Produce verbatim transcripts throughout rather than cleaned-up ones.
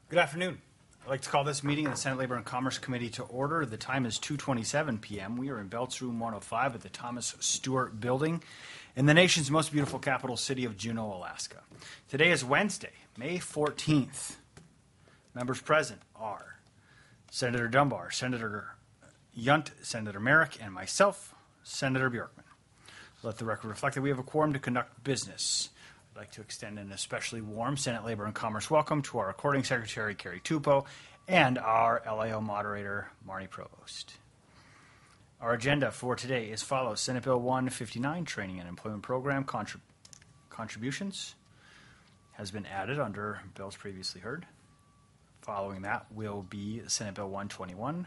Good afternoon. I'd like to call this meeting of the Senate Labor and Commerce Committee to order. The time is two twenty-seven p m We are in Belts Room one oh five at the Thomas Stewart Building in the nation's most beautiful capital city of Juneau, Alaska. Today is Wednesday, May fourteenth. Members present are Senator Dunbar, Senator Yunt, Senator Merrick, and myself, Senator Bjorkman. Let the record reflect that we have a quorum to conduct business. I'd like to extend an especially warm Senate Labor and Commerce welcome to our Recording Secretary, Carrie Tupou, and our L A O moderator, Marnie Provost. Our agenda for today is follows. Senate Bill one fifty-nine, Training and Employment Program contrib- Contributions, has been added under bills previously heard. Following that will be Senate Bill one twenty-one.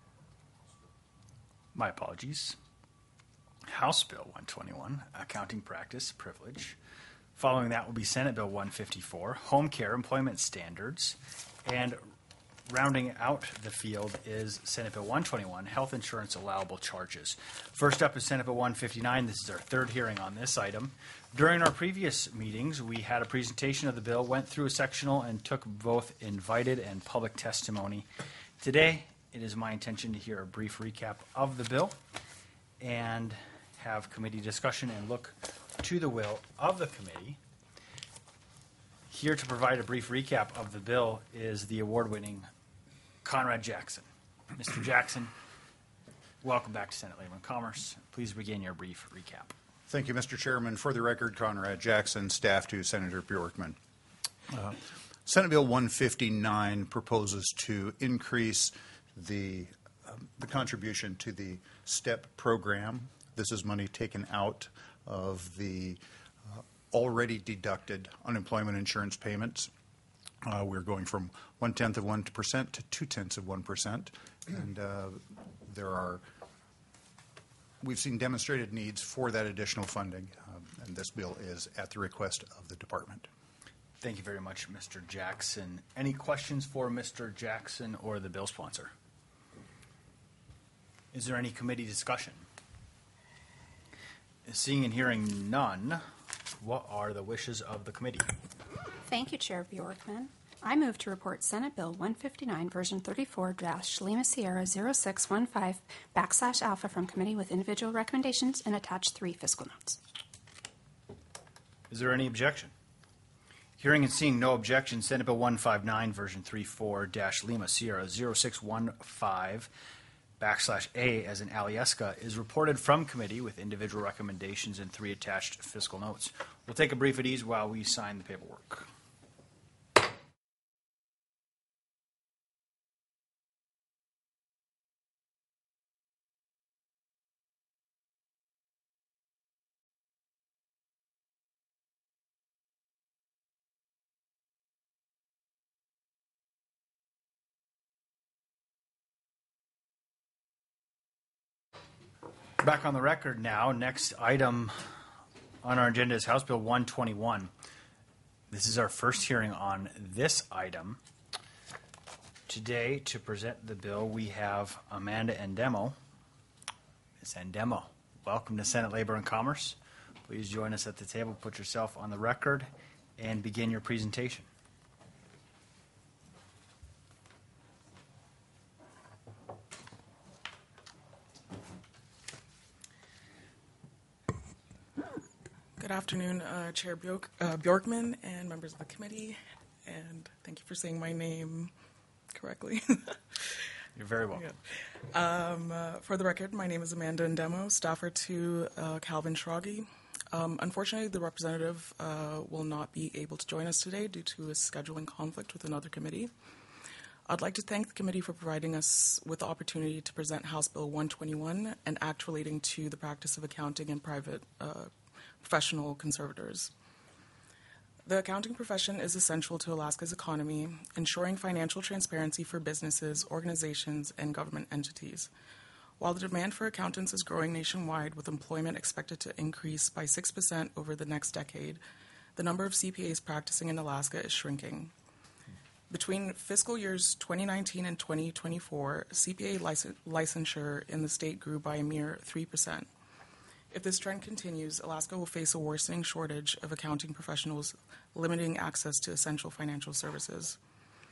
My apologies. House Bill one twenty-one, Accounting Practice Privilege. Following that will be Senate Bill one fifty-four, Home Care Employment Standards. And rounding out the field is Senate Bill one twenty-one, Health Insurance Allowable Charges. First up is Senate Bill one fifty-nine. This is our third hearing on this item. During our previous meetings, we had a presentation of the bill, went through a sectional, and took both invited and public testimony. Today, it is my intention to hear a brief recap of the bill and have committee discussion and look to the will of the committee. Here to provide a brief recap of the bill is the award-winning Conrad Jackson. Mister Jackson, welcome back to Senate Labor and Commerce. Please begin your brief recap. Thank you, Mister Chairman. For the record, Conrad Jackson, staff to Senator Bjorkman. Uh, Senate Bill one fifty-nine proposes to increase the, um, the contribution to the STEP program. This is money taken out of the uh, already deducted unemployment insurance payments. Uh, we're going from one-tenth of one percent to two-tenths of one percent. And uh, there are, we've seen demonstrated needs for that additional funding. Um, and this bill is at the request of the department. Thank you very much, Mister Jackson. Any questions for Mister Jackson or the bill sponsor? Is there any committee discussion? Seeing and hearing none, what are the wishes of the committee? Thank you, Chair Bjorkman. I move to report Senate Bill one fifty-nine, version thirty-four, dash Lima Sierra zero six one five backslash alpha from committee with individual recommendations and attach three fiscal notes. Is there any objection? Hearing and seeing no objection, Senate Bill one fifty-nine, version thirty-four, dash Lima Sierra zero six one five backslash A as in Alyeska is reported from committee with individual recommendations and three attached fiscal notes. We'll take a brief at ease while we sign the paperwork. Back on the record now. Next item on our agenda is House Bill one twenty-one. This is our first hearing on this item. Today, to present the bill, we have Amanda Endemo. Miz Endemo, welcome to Senate Labor and Commerce. Please join us at the table, put yourself on the record, and begin your presentation. Good afternoon, uh, Chair Bjork, uh, Bjorkman and members of the committee, and thank you for saying my name correctly. You're very welcome. Yeah. Um, uh, for the record, my name is Amanda Endemo, staffer to uh, Calvin Schrage. Um, unfortunately, the representative uh, will not be able to join us today due to a scheduling conflict with another committee. I'd like to thank the committee for providing us with the opportunity to present House Bill one twenty-one, an act relating to the practice of accounting and private uh, professional conservators. The accounting profession is essential to Alaska's economy, ensuring financial transparency for businesses, organizations, and government entities. While the demand for accountants is growing nationwide, with employment expected to increase by six percent over the next decade, the number of C P As practicing in Alaska is shrinking. Between fiscal years twenty nineteen and twenty twenty-four, C P A licen- licensure in the state grew by a mere three percent. If this trend continues, Alaska will face a worsening shortage of accounting professionals, limiting access to essential financial services.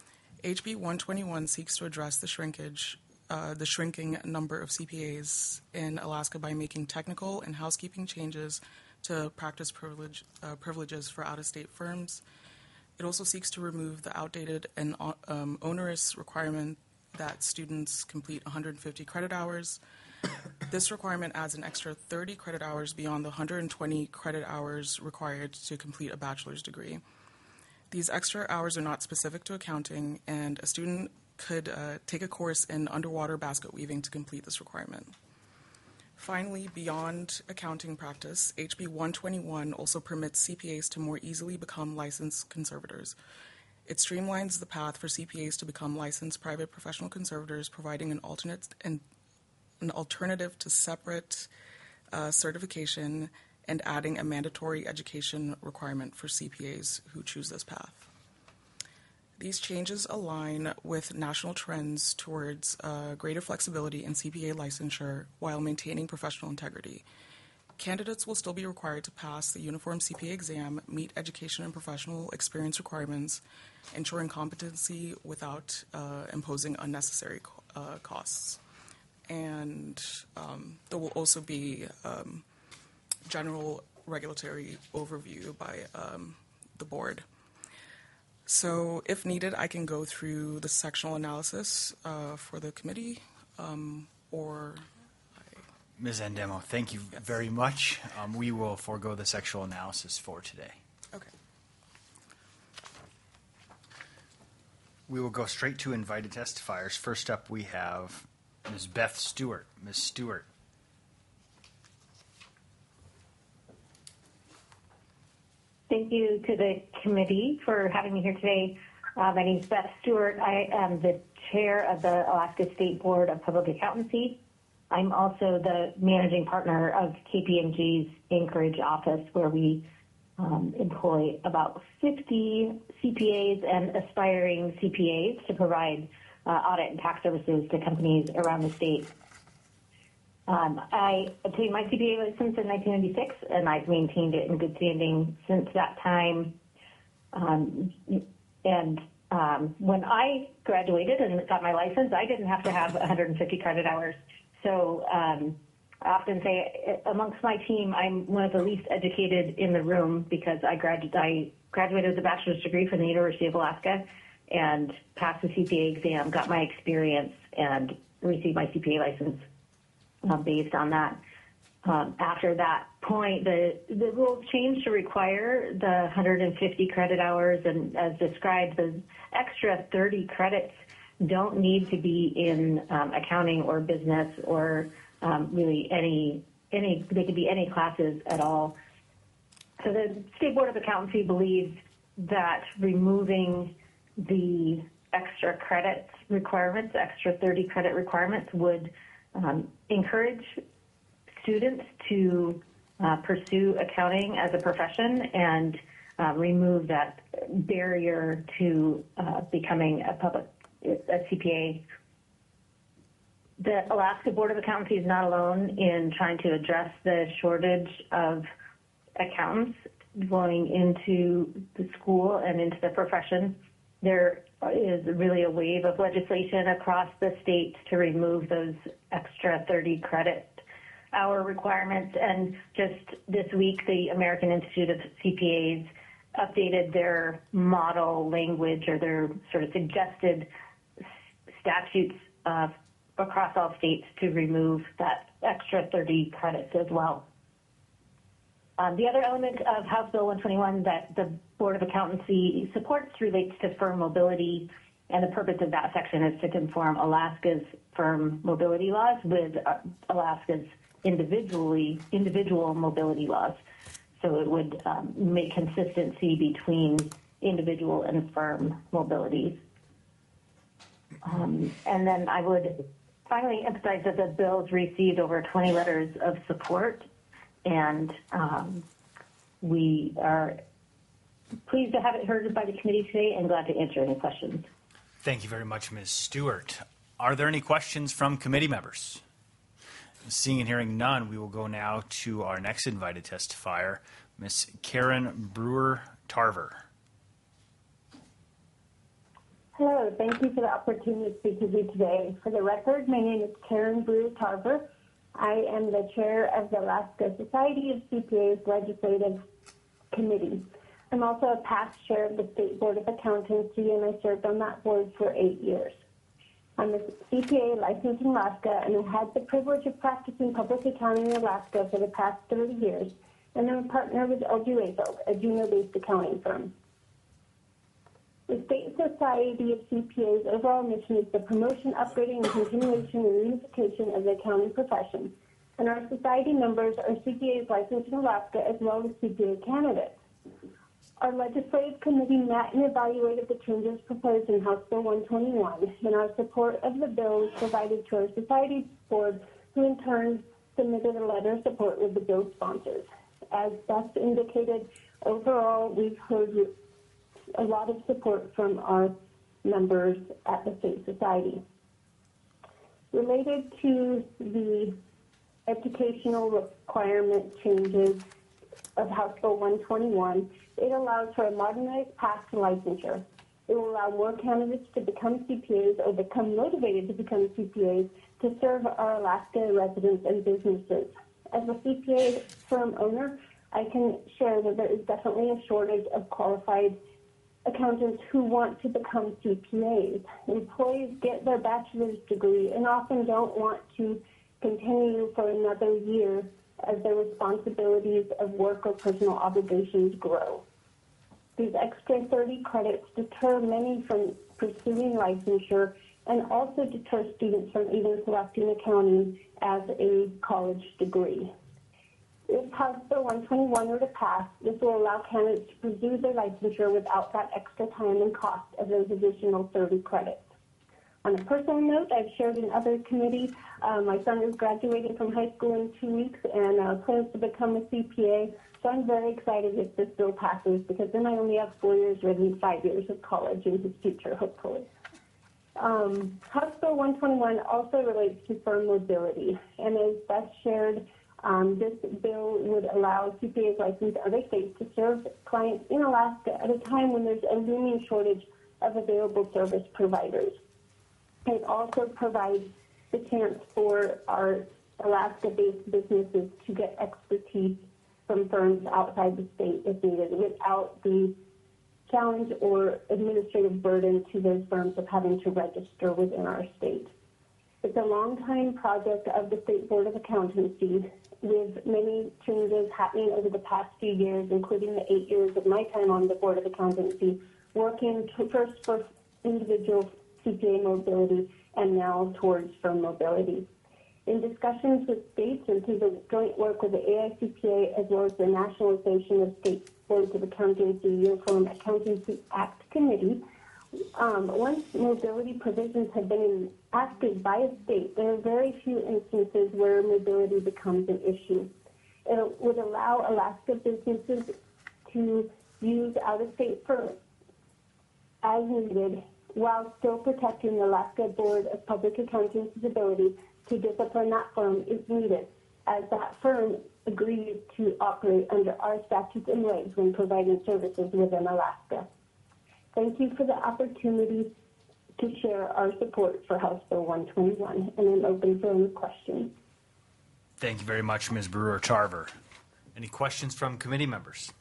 H B one twenty-one seeks to address the shrinkage, uh, the shrinking number of C P As in Alaska by making technical and housekeeping changes to practice privilege, uh, privileges for out-of-state firms. It also seeks to remove the outdated and um, onerous requirement that students complete one hundred fifty credit hours. This requirement adds an extra thirty credit hours beyond the one hundred twenty credit hours required to complete a bachelor's degree. These extra hours are not specific to accounting, and a student could uh, take a course in underwater basket weaving to complete this requirement. Finally, beyond accounting practice, H B one twenty-one also permits C P As to more easily become licensed conservators. It streamlines the path for C P As to become licensed private professional conservators, providing an alternate and an alternative to separate uh, certification and adding a mandatory education requirement for C P As who choose this path. These changes align with national trends towards uh, greater flexibility in C P A licensure while maintaining professional integrity. Candidates will still be required to pass the uniform C P A exam, meet education and professional experience requirements, ensuring competency without uh, imposing unnecessary co- uh, costs. And um, there will also be um, general regulatory overview by um, the board. So if needed, I can go through the sectional analysis uh, for the committee, um, or I... Miz Andemo, thank you Yes. very much. Um, we will forego the sexual analysis for today. Okay. We will go straight to invited testifiers. First up, we have Miz Beth Stewart. Miz Stewart. Thank you to the committee for having me here today. Uh, my name is Beth Stewart. I am the chair of the Alaska State Board of Public Accountancy. I'm also the managing partner of K P M G's Anchorage office, where we um, employ about fifty C P As and aspiring C P As to provide uh, audit and tax services to companies around the state. Um, I obtained my C P A license in nineteen ninety-six, and I've maintained it in good standing since that time. Um, and um, when I graduated and got my license, I didn't have to have one hundred fifty credit hours. So um, I often say amongst my team, I'm one of the least educated in the room because I, gradu- I graduated with a bachelor's degree from the University of Alaska and passed the C P A exam, got my experience, and received my C P A license. Uh, based on that. Um, after that point, the, the rules changed to require the one hundred fifty credit hours, and as described, the extra thirty credits don't need to be in um, accounting or business or um, really any, any, they could be any classes at all. So the State Board of Accountancy believes that removing the extra credit requirements, extra thirty credit requirements would Um, encourage students to uh, pursue accounting as a profession and uh, remove that barrier to uh, becoming a public a C P A. The Alaska Board of Accountancy is not alone in trying to address the shortage of accountants going into the school and into the profession. There is really a wave of legislation across the state to remove those extra thirty credit hour requirements. And just this week, the American Institute of C P As updated their model language or their sort of suggested statutes uh, across all states to remove that extra thirty credits as well. Um, the other element of House Bill one twenty-one that the Board of Accountancy supports relates to firm mobility, and the purpose of that section is to conform Alaska's firm mobility laws with uh, Alaska's individually individual mobility laws. So it would um, make consistency between individual and firm mobility. Um, and then I would finally emphasize that the bill's received over twenty letters of support, and um, we are pleased to have it heard by the committee today and glad to answer any questions. Thank you very much, Miz Stewart. Are there any questions from committee members? Seeing and hearing none, we will go now to our next invited testifier, Miz Karen Brewer-Tarver. Hello, thank you for the opportunity to speak with you today. For the record, my name is Karen Brewer-Tarver. I am the chair of the Alaska Society of C P As Legislative Committee. I'm also a past chair of the State Board of Accountancy, and I served on that board for eight years. I'm a C P A licensed in Alaska, and I had the privilege of practicing public accounting in Alaska for the past thirty years, and I'm a partner with L G Rayfeld, a Juneau-based accounting firm. The State Society of C P A's overall mission is the promotion, upgrading, and continuation and unification of the accounting profession. And our society members are C P As licensed in Alaska as well as C P A candidates. Our legislative committee met and evaluated the changes proposed in House Bill one twenty-one, and our support of the bill was provided to our society board, who in turn submitted a letter of support with the bill sponsors. As Beth indicated, overall, we've heard a lot of support from our members at the State Society. Related to the educational requirement changes of House Bill one twenty-one, it allows for a modernized path to licensure. It will allow more candidates to become C P As or become motivated to become C P As to serve our Alaska residents and businesses. As a C P A firm owner, I can share that there is definitely a shortage of qualified accountants who want to become C P As. Employees get their bachelor's degree and often don't want to continue for another year as their responsibilities of work or personal obligations grow. These extra thirty credits deter many from pursuing licensure and also deter students from even selecting accounting as a college degree. If House Bill one twenty-one were to pass, this will allow candidates to pursue their licensure without that extra time and cost of those additional thirty credits. On a personal note, I've shared in other committees, uh, my son is graduating from high school in two weeks and uh, plans to become a C P A, so I'm very excited if this bill passes because then I only have four years rather than five years of college in his future, hopefully. Um, House Bill one twenty-one also relates to firm mobility, and as Beth shared, Um, this bill would allow C P As licensed in other states to serve clients in Alaska at a time when there's a looming shortage of available service providers. It also provides the chance for our Alaska-based businesses to get expertise from firms outside the state if needed without the challenge or administrative burden to those firms of having to register within our state. It's a long-time project of the State Board of Accountancy, with many changes happening over the past few years, including the eight years of my time on the Board of Accountancy, working to first for individual C P A mobility and now towards firm mobility. In discussions with states and through the joint work with the A I C P A as well as the National Association of State Boards of Accountancy Uniform Accountancy Act Committee, Um, once mobility provisions have been enacted by a state, there are very few instances where mobility becomes an issue. It would allow Alaska businesses to use out-of-state firms as needed while still protecting the Alaska Board of Public Accountants' ability to discipline that firm if needed, as that firm agrees to operate under our statutes and regs when providing services within Alaska. Thank you for the opportunity to share our support for House Bill one twenty-one, and I'm open for any questions. Thank you very much, Miz Brewer-Tarver. Any questions from committee members?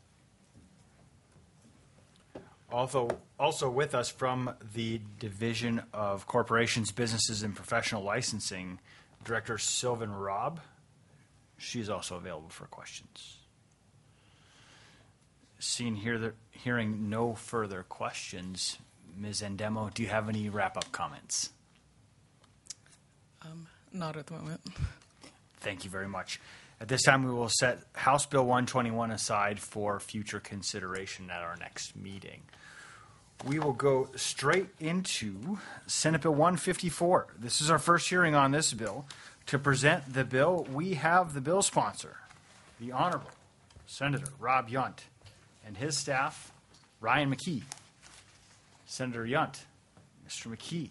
Also, also with us from the Division of Corporations, Businesses, and Professional Licensing, Director Sylvan Robb. She's also available for questions. Seeing here, that, hearing no further questions, Miz Endemo, do you have any wrap-up comments? Um, not at the moment. Thank you very much. At this time, we will set House Bill one twenty-one aside for future consideration at our next meeting. We will go straight into Senate Bill one fifty-four. This is our first hearing on this bill. To present the bill, we have the bill sponsor, the Honorable Senator Rob Yunt, and his staff, Ryan McKee. Senator Yunt, Mister McKee,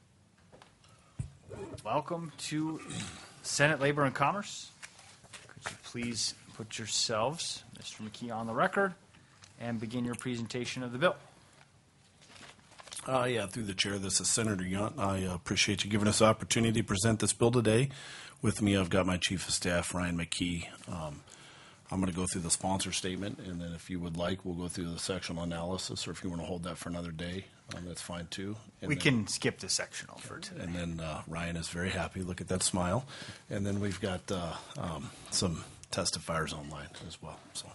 welcome to Senate Labor and Commerce. Could you please put yourselves, Mister McKee, on the record and begin your presentation of the bill? Uh, yeah, through the chair, this is Senator Yunt. I uh, appreciate you giving us the opportunity to present this bill today. With me, I've got my Chief of Staff, Ryan McKee. Um, I'm going to go through the sponsor statement, and then if you would like, we'll go through the sectional analysis, or if you want to hold that for another day, um, that's fine too. And We then, can skip the sectional for today. And then uh, Ryan is very happy. Look at that smile. And then we've got uh, um, some testifiers online as well. So.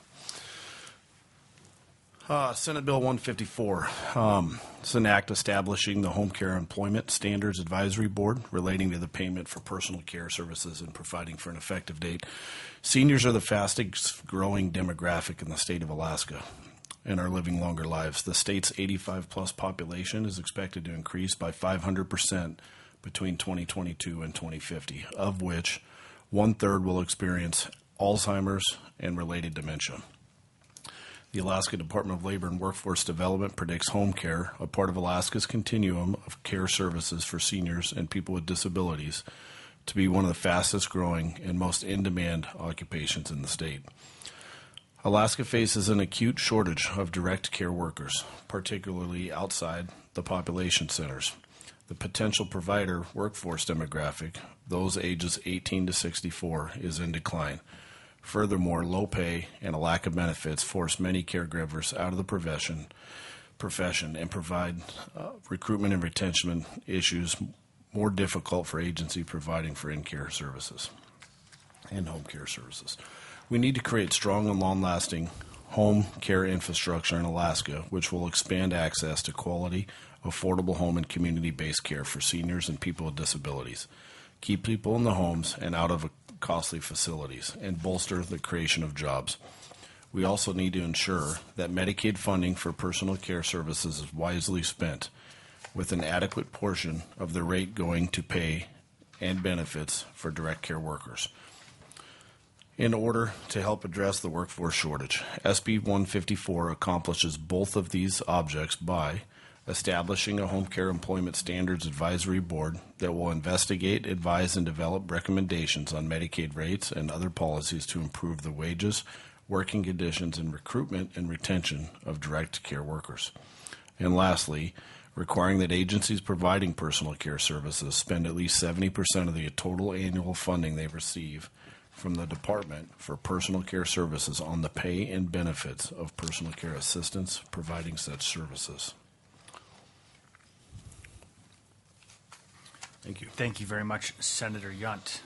Uh, Senate Bill one fifty-four. Um, it's an act establishing the Home Care Employment Standards Advisory Board relating to the payment for personal care services and providing for an effective date. Seniors are the fastest growing demographic in the state of Alaska and are living longer lives. The state's eighty-five plus population is expected to increase by five hundred percent between twenty twenty-two and twenty fifty, of which one third will experience Alzheimer's and related dementia. The Alaska Department of Labor and Workforce Development predicts home care, a part of Alaska's continuum of care services for seniors and people with disabilities, to be one of the fastest growing and most in-demand occupations in the state. Alaska faces an acute shortage of direct care workers, particularly outside the population centers. The potential provider workforce demographic, those ages eighteen to sixty-four, is in decline. Furthermore, low pay and a lack of benefits force many caregivers out of the profession, profession and provide uh, recruitment and retention issues more difficult for agency providing for in-care services and home care services. We need to create strong and long-lasting home care infrastructure in Alaska, which will expand access to quality, affordable home and community-based care for seniors and people with disabilities, keep people in the homes and out of costly facilities, and bolster the creation of jobs. We also need to ensure that Medicaid funding for personal care services is wisely spent, with an adequate portion of the rate going to pay and benefits for direct care workers. In order to help address the workforce shortage, S B one fifty-four accomplishes both of these objects by establishing a Home Care Employment Standards Advisory Board that will investigate, advise, and develop recommendations on Medicaid rates and other policies to improve the wages, working conditions, and recruitment and retention of direct care workers. And lastly, requiring that agencies providing personal care services spend at least seventy percent of the total annual funding they receive from the department for personal care services on the pay and benefits of personal care assistants providing such services. Thank you. Thank you very much, Senator Yunt.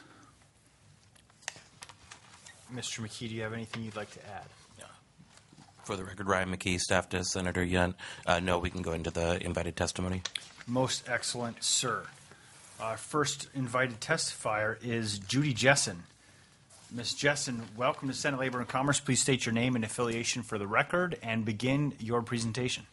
Mister McKee, do you have anything you'd like to add? For the record, Ryan McKee, staff to Senator Yunt. Uh, no, we can go into the invited testimony. Most excellent, sir. Our first invited testifier is Judy Jessen. Miz Jessen, welcome to Senate Labor and Commerce. Please state your name and affiliation for the record and begin your presentation.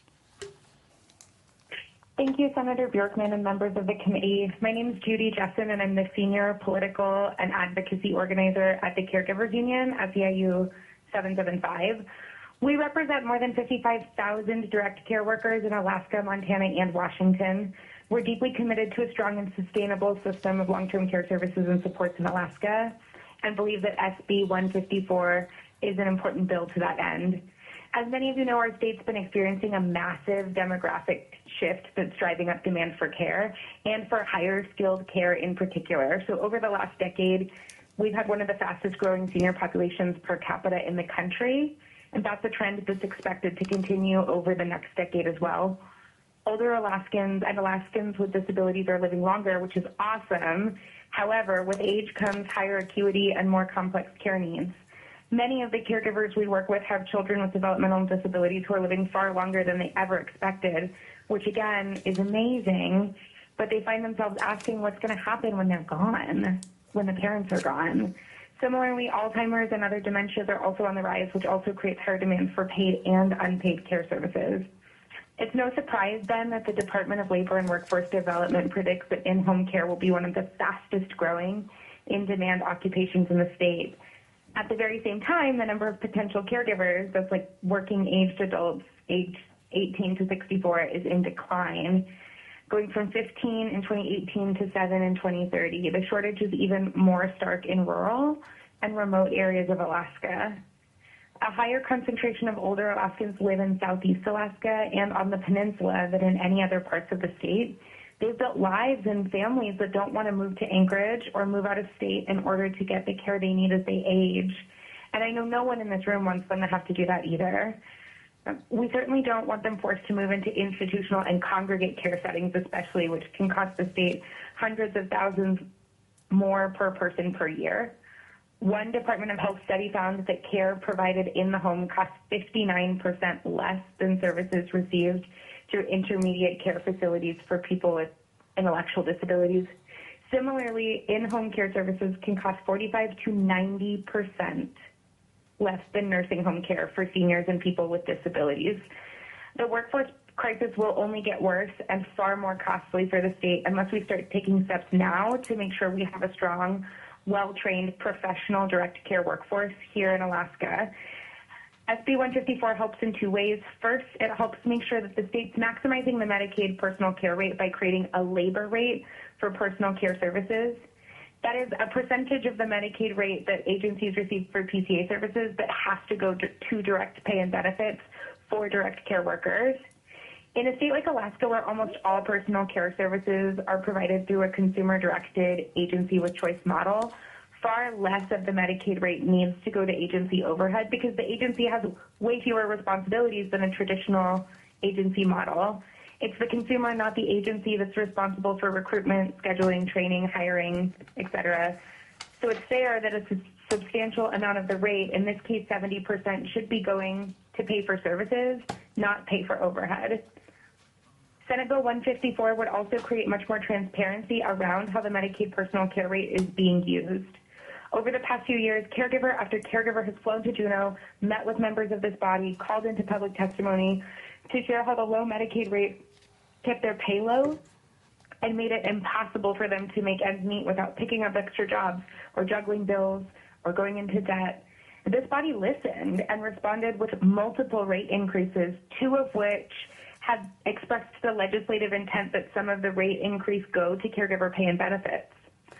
Thank you, Senator Bjorkman and members of the committee. My name is Judy Jessen, and I'm the Senior Political and Advocacy Organizer at the Caregivers Union at C I U seven seven five. We represent more than fifty-five thousand direct care workers in Alaska, Montana, and Washington. We're deeply committed to a strong and sustainable system of long-term care services and supports in Alaska, and believe that S B one fifty-four is an important bill to that end. As many of you know, our state's been experiencing a massive demographic shift that's driving up demand for care and for higher skilled care in particular. So over the last decade, we've had one of the fastest growing senior populations per capita in the country, and that's a trend that's expected to continue over the next decade as well. Older Alaskans and Alaskans with disabilities are living longer, which is awesome. However, with age comes higher acuity and more complex care needs. Many of the caregivers we work with have children with developmental disabilities who are living far longer than they ever expected, which again is amazing, but they find themselves asking what's going to happen when they're gone, when the parents are gone. Similarly, Alzheimer's and other dementias are also on the rise, which also creates higher demand for paid and unpaid care services. It's no surprise, then, that the Department of Labor and Workforce Development predicts that in-home care will be one of the fastest growing in-demand occupations in the state. At the very same time, the number of potential caregivers, that's like working-aged adults aged eighteen to sixty-four, is in decline, going from fifteen in twenty eighteen to seven in twenty thirty. The shortage is even more stark in rural and remote areas of Alaska. a higher concentration of older Alaskans live in Southeast Alaska and on the peninsula than in any other parts of the state. They've built lives and families that don't want to move to Anchorage or move out of state in order to get the care they need as they age. And I know no one in this room wants them to have to do that either. We certainly don't want them forced to move into institutional and congregate care settings, especially, which can cost the state hundreds of thousands more per person per year. One Department of Health study found that care provided in the home costs fifty-nine percent less than services received through intermediate care facilities for people with intellectual disabilities. Similarly, in-home care services can cost forty-five to ninety percent less than nursing home care for seniors and people with disabilities. The workforce crisis will only get worse and far more costly for the state unless we start taking steps now to make sure we have a strong, well-trained, professional direct care workforce here in Alaska. S B one fifty-four helps in two ways. First, it helps make sure that the state's maximizing the Medicaid personal care rate by creating a labor rate for personal care services. That is a percentage of the Medicaid rate that agencies receive for P C A services that has to go to direct pay and benefits for direct care workers. In a state like Alaska, where almost all personal care services are provided through a consumer-directed agency with choice model, far less of the Medicaid rate needs to go to agency overhead because the agency has way fewer responsibilities than a traditional agency model. It's the consumer, not the agency, that's responsible for recruitment, scheduling, training, hiring, et cetera. So it's fair that a substantial amount of the rate, in this case seventy percent, should be going to pay for services, not pay for overhead. Senate Bill one fifty-four would also create much more transparency around how the Medicaid personal care rate is being used. Over the past few years, caregiver after caregiver has flown to Juneau, met with members of this body, called into public testimony to share how the low Medicaid rate kept their pay low and made it impossible for them to make ends meet without picking up extra jobs or juggling bills or going into debt. This body listened and responded with multiple rate increases, two of which had expressed the legislative intent that some of the rate increase go to caregiver pay and benefits.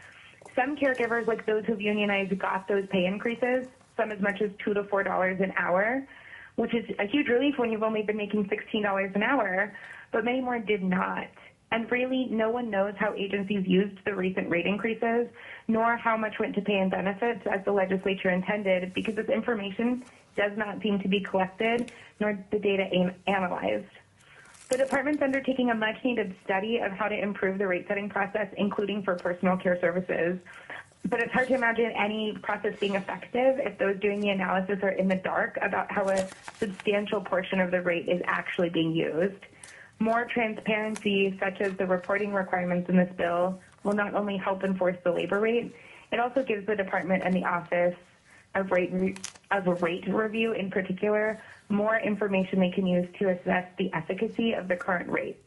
Some caregivers, like those who've unionized, got those pay increases, some as much as two to four dollars an hour, which is a huge relief when you've only been making sixteen dollars an hour, but many more did not. And really, no one knows how agencies used the recent rate increases, nor how much went to pay and benefits as the legislature intended, because this information does not seem to be collected, nor the data analyzed. The department's undertaking a much-needed study of how to improve the rate-setting process, including for personal care services. But it's hard to imagine any process being effective if those doing the analysis are in the dark about how a substantial portion of the rate is actually being used. More transparency, such as the reporting requirements in this bill, will not only help enforce the labor rate, it also gives the department and the Office of Rate, Re- of a Rate Review in particular more information they can use to assess the efficacy of the current rate.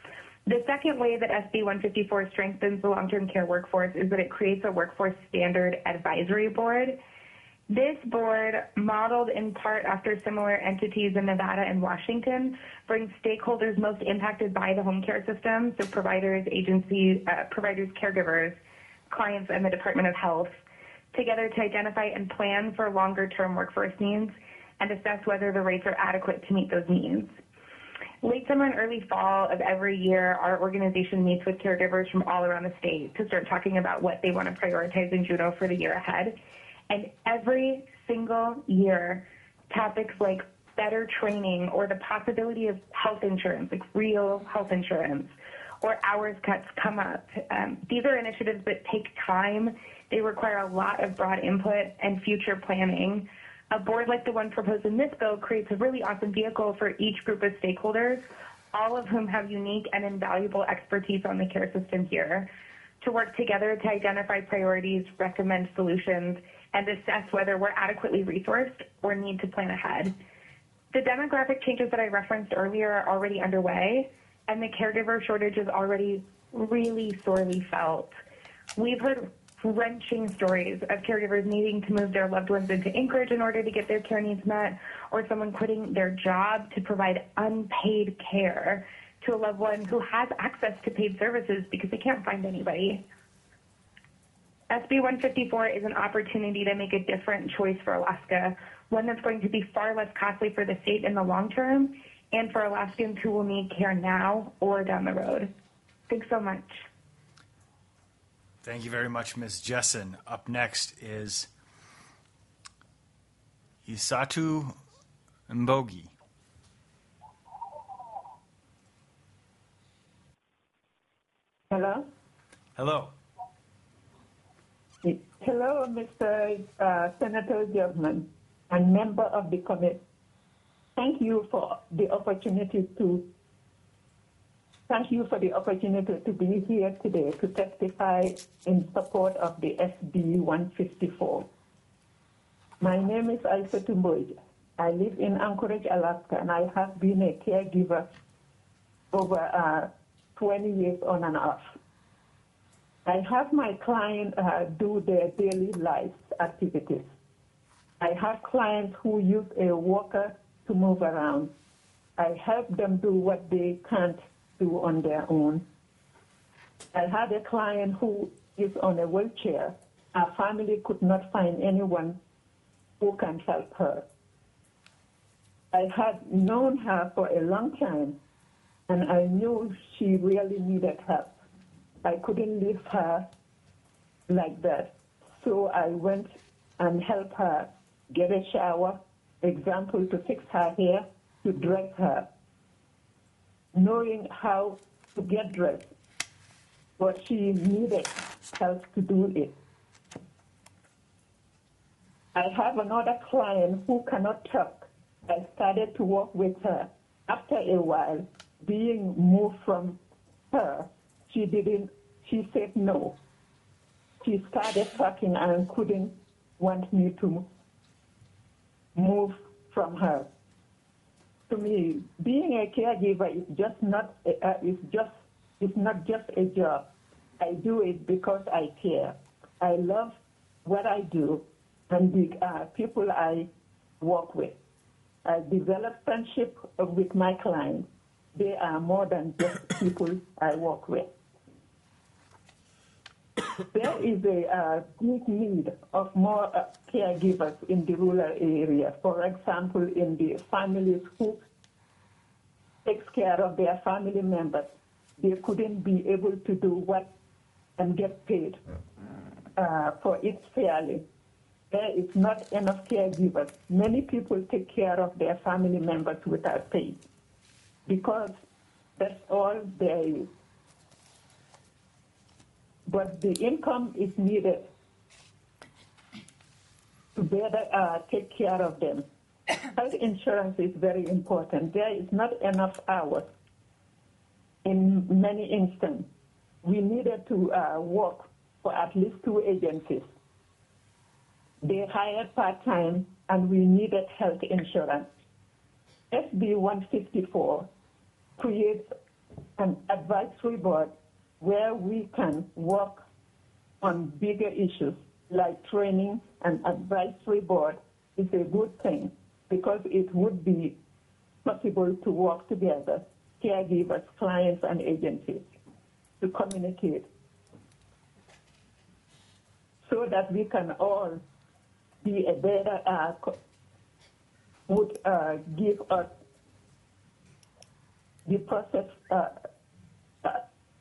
The second way that S B one fifty-four strengthens the long-term care workforce is that it creates a workforce standard advisory board. This board, modeled in part after similar entities in Nevada and Washington, brings stakeholders most impacted by the home care system, so providers, agencies, uh, providers, caregivers, clients, and the Department of Health, together to identify and plan for longer-term workforce needs and assess whether the rates are adequate to meet those needs. Late summer and early fall of every year, our organization meets with caregivers from all around the state to start talking about what they want to prioritize in Juneau for the year ahead. And every single year, topics like better training or the possibility of health insurance, like real health insurance, or hours cuts come up. Um, these are initiatives that take time. They require a lot of broad input and future planning. A board like the one proposed in this bill creates a really awesome vehicle for each group of stakeholders, all of whom have unique and invaluable expertise on the care system here, to work together to identify priorities, recommend solutions, and assess whether we're adequately resourced or need to plan ahead. The demographic changes that I referenced earlier are already underway, and the caregiver shortage is already really sorely felt. We've heard wrenching stories of caregivers needing to move their loved ones into Anchorage in order to get their care needs met, or someone quitting their job to provide unpaid care to a loved one who has access to paid services because they can't find anybody. S B one fifty-four is an opportunity to make a different choice for Alaska, one that's going to be far less costly for the state in the long term and for Alaskans who will need care now or down the road. Thanks so much. Thank you very much, Miz Jessen. Up next is Isatu Mbogi. Hello? Hello. Hello, Mister Uh, Senator Jobman and member of the committee. Thank you for the opportunity to thank you for the opportunity to be here today to testify in support of the S B one fifty-four. My name is Aisa Tumboy. I live in Anchorage, Alaska, and I have been a caregiver over uh, twenty years on and off. I have my client uh, do their daily life activities. I have clients who use a walker to move around. I help them do what they can't do on their own. I had a client who is on a wheelchair. Our family could not find anyone who can help her. I had known her for a long time, and I knew she really needed help. I couldn't leave her like that. So I went and helped her get a shower, example, to fix her hair, to dress her, knowing how to get dressed, but she needed help to do it. I have another client who cannot talk. I started to work with her. After a while, being moved from her, she didn't, she said no. She started talking and couldn't want me to move from her. To me, being a caregiver is just not, uh, is just, it's not just a job. I do it because I care. I love what I do and the uh, people I work with. I develop friendship with my clients. They are more than just people I work with. There is a uh, great need of more uh, caregivers in the rural area. For example, in the families who takes care of their family members, they couldn't be able to do what and get paid uh, for it fairly. There is not enough caregivers. Many people take care of their family members without pay because that's all there is. But the income is needed to better uh, take care of them. Health insurance is very important. There is not enough hours in many instances. We needed to uh, work for at least two agencies. They hired part-time, and we needed health insurance. S B one fifty-four creates an advisory board where we can work on bigger issues like training. And advisory board is a good thing because it would be possible to work together, caregivers, clients, and agencies, to communicate so that we can all be a better, uh, would uh, give us the process, uh, uh,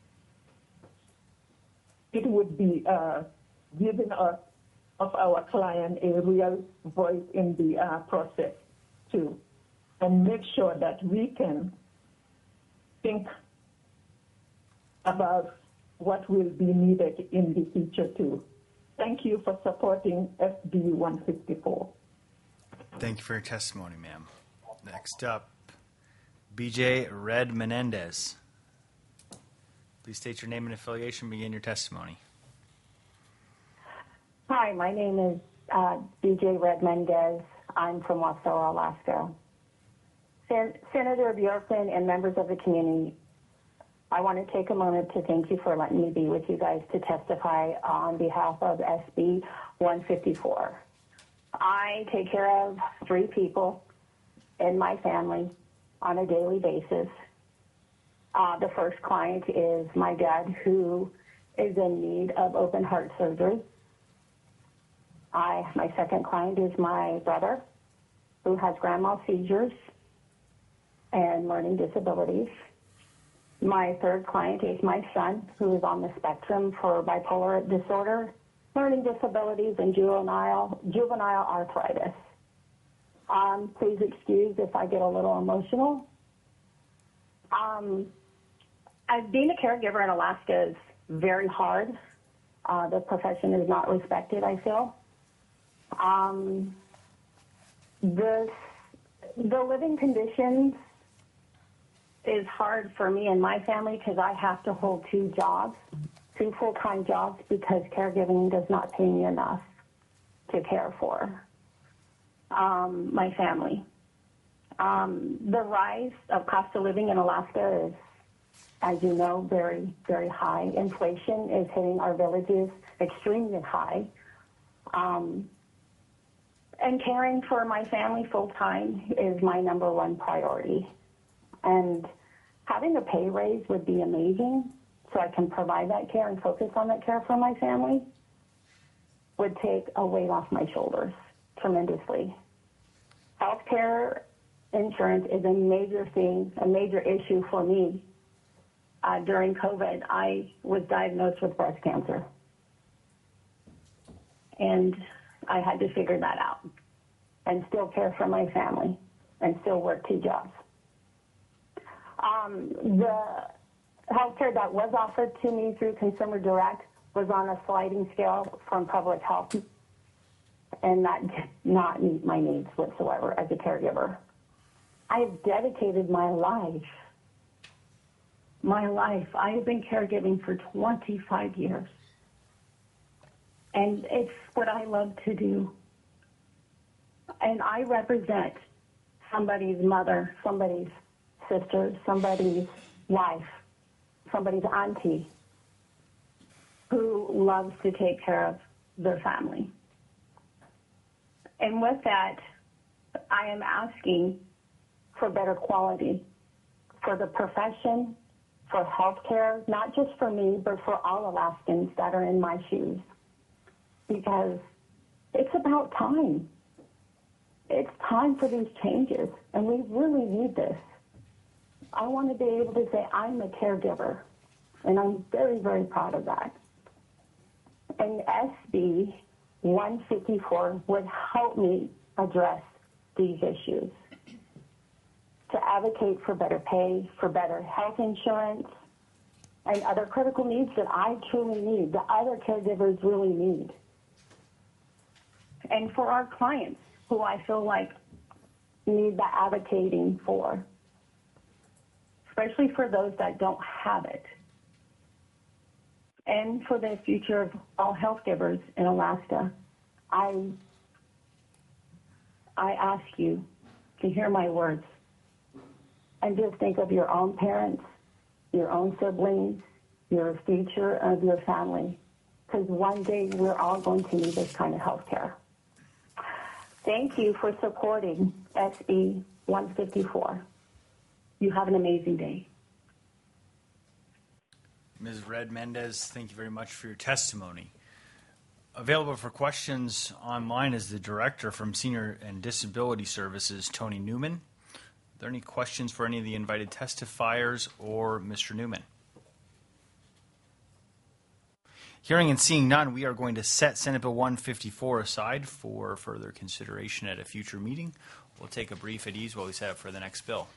it would be uh, giving us, of our client, a real voice in the uh, process too, and make sure that we can think about what will be needed in the future too. Thank you for supporting S B one fifty-four. Thank you for your testimony, ma'am. Next up, B J Red Menendez. Please state your name and affiliation. Begin your testimony. Hi, my name is uh, B J Red Mendez. I'm from Wasilla, Alaska. Sen- Senator Bjorkman and members of the community, I want to take a moment to thank you for letting me be with you guys to testify on behalf of S B one fifty-four. I take care of three people in my family on a daily basis. Uh, the first client is my dad, who is in need of open heart surgery. I, my second client is my brother, who has grand mal seizures and learning disabilities. My third client is my son, who is on the spectrum for bipolar disorder, learning disabilities, and juvenile, juvenile arthritis. Um, please excuse if I get a little emotional. Um, as being a caregiver in Alaska is very hard. Uh, the profession is not respected, I feel. Um, this, the living conditions is hard for me and my family because I have to hold two jobs, two full-time jobs, because caregiving does not pay me enough to care for um, my family. Um, the rise of cost of living in Alaska is, as you know, very, very high. Inflation is hitting our villages extremely high. Um, and caring for my family full-time is my number one priority. And having a pay raise would be amazing so I can provide that care and focus on that care for my family would take a weight off my shoulders tremendously. Healthcare insurance is a major thing, a major issue for me. Uh, during COVID, I was diagnosed with breast cancer. And I had to figure that out and still care for my family and still work two jobs. Um, the healthcare that was offered to me through Consumer Direct was on a sliding scale from public health, and that did not meet my needs whatsoever as a caregiver. I have dedicated my life, my life. I have been caregiving for twenty-five years, and it's what I love to do. And I represent somebody's mother, somebody's sister, somebody's wife, somebody's auntie who loves to take care of their family. And with that, I am asking for better quality for the profession, for healthcare, not just for me, but for all Alaskans that are in my shoes. Because it's about time. It's time for these changes, and we really need this. I want to be able to say I'm a caregiver, and I'm very, very proud of that. And S B one fifty-four would help me address these issues, to advocate for better pay, for better health insurance, and other critical needs that I truly need, that other caregivers really need. And for our clients, who I feel like need the advocating for, especially for those that don't have it, and for the future of all health givers in Alaska. I, I ask you to hear my words and just think of your own parents, your own siblings, your future of your family, because one day we're all going to need this kind of health care. Thank you for supporting S B one fifty-four. You have an amazing day. Miz Red Mendez, thank you very much for your testimony. Available for questions online is the Director from Senior and Disability Services, Tony Newman. Are there any questions for any of the invited testifiers or Mister Newman? Hearing and seeing none, we are going to set Senate Bill one fifty-four aside for further consideration at a future meeting. We'll take a brief at ease while we set up for the next bill.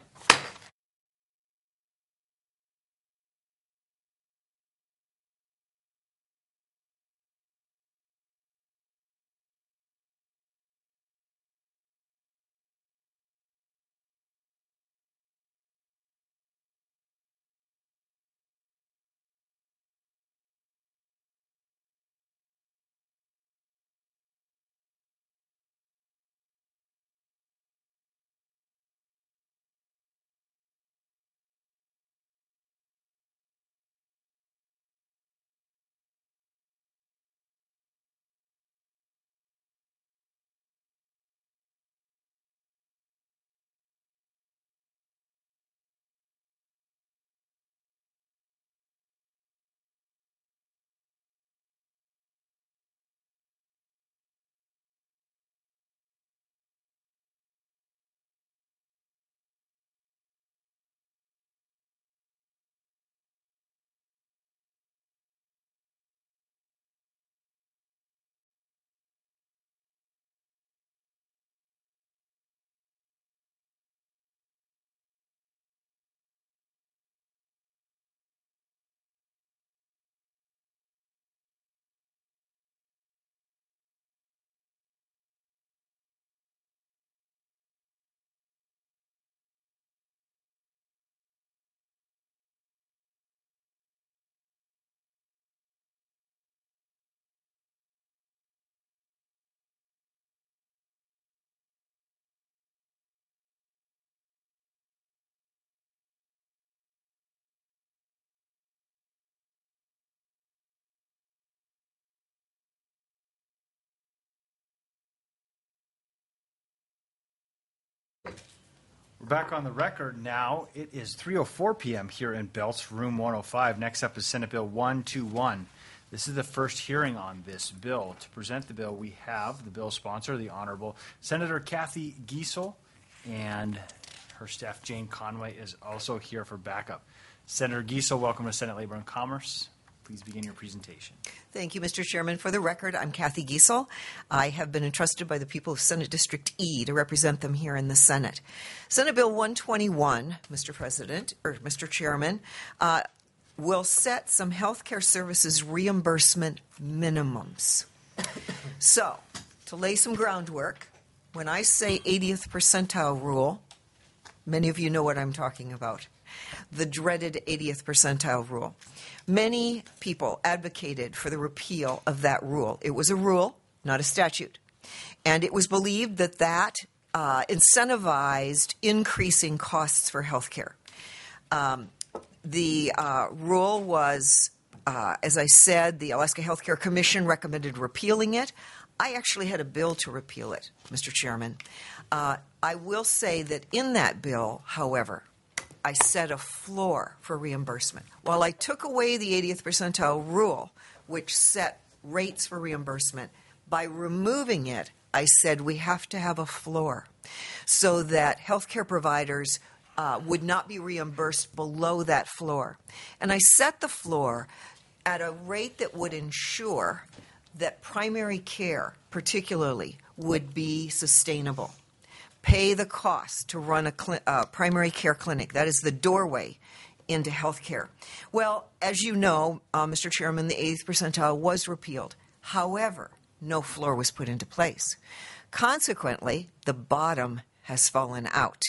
We're back on the record now. It is three oh four p.m. here in Belts, room one oh five. Next up is Senate Bill one twenty-one. This is the first hearing on this bill. To present the bill, we have the bill sponsor, the Honorable Senator Kathy Giessel, and her staff, Jane Conway, is also here for backup. Senator Giessel, welcome to Senate Labor and Commerce. Please begin your presentation. Thank you, Mister Chairman. For the record, I'm Kathy Giessel. I have been entrusted by the people of Senate District E to represent them here in the Senate. Senate Bill one twenty-one, Mister President, or Mister Chairman, uh, will set some health care services reimbursement minimums. So, to lay some groundwork, when I say eightieth percentile rule, many of you know what I'm talking about. The dreaded eightieth percentile rule. Many people advocated for the repeal of that rule. It was a rule, not a statute. And it was believed that that uh, incentivized increasing costs for health care. Um, the uh, rule was, uh, as I said, the Alaska Healthcare Commission recommended repealing it. I actually had a bill to repeal it, Mister Chairman. Uh, I will say that in that bill, however, I set a floor for reimbursement. While I took away the eightieth percentile rule, which set rates for reimbursement, by removing it, I said we have to have a floor so that healthcare providers uh, would not be reimbursed below that floor. And I set the floor at a rate that would ensure that primary care, particularly, would be sustainable. Pay the cost to run a cl- uh, primary care clinic. That is the doorway into health care. Well, as you know, uh, Mister Chairman, the eightieth percentile was repealed. However, no floor was put into place. Consequently, the bottom has fallen out,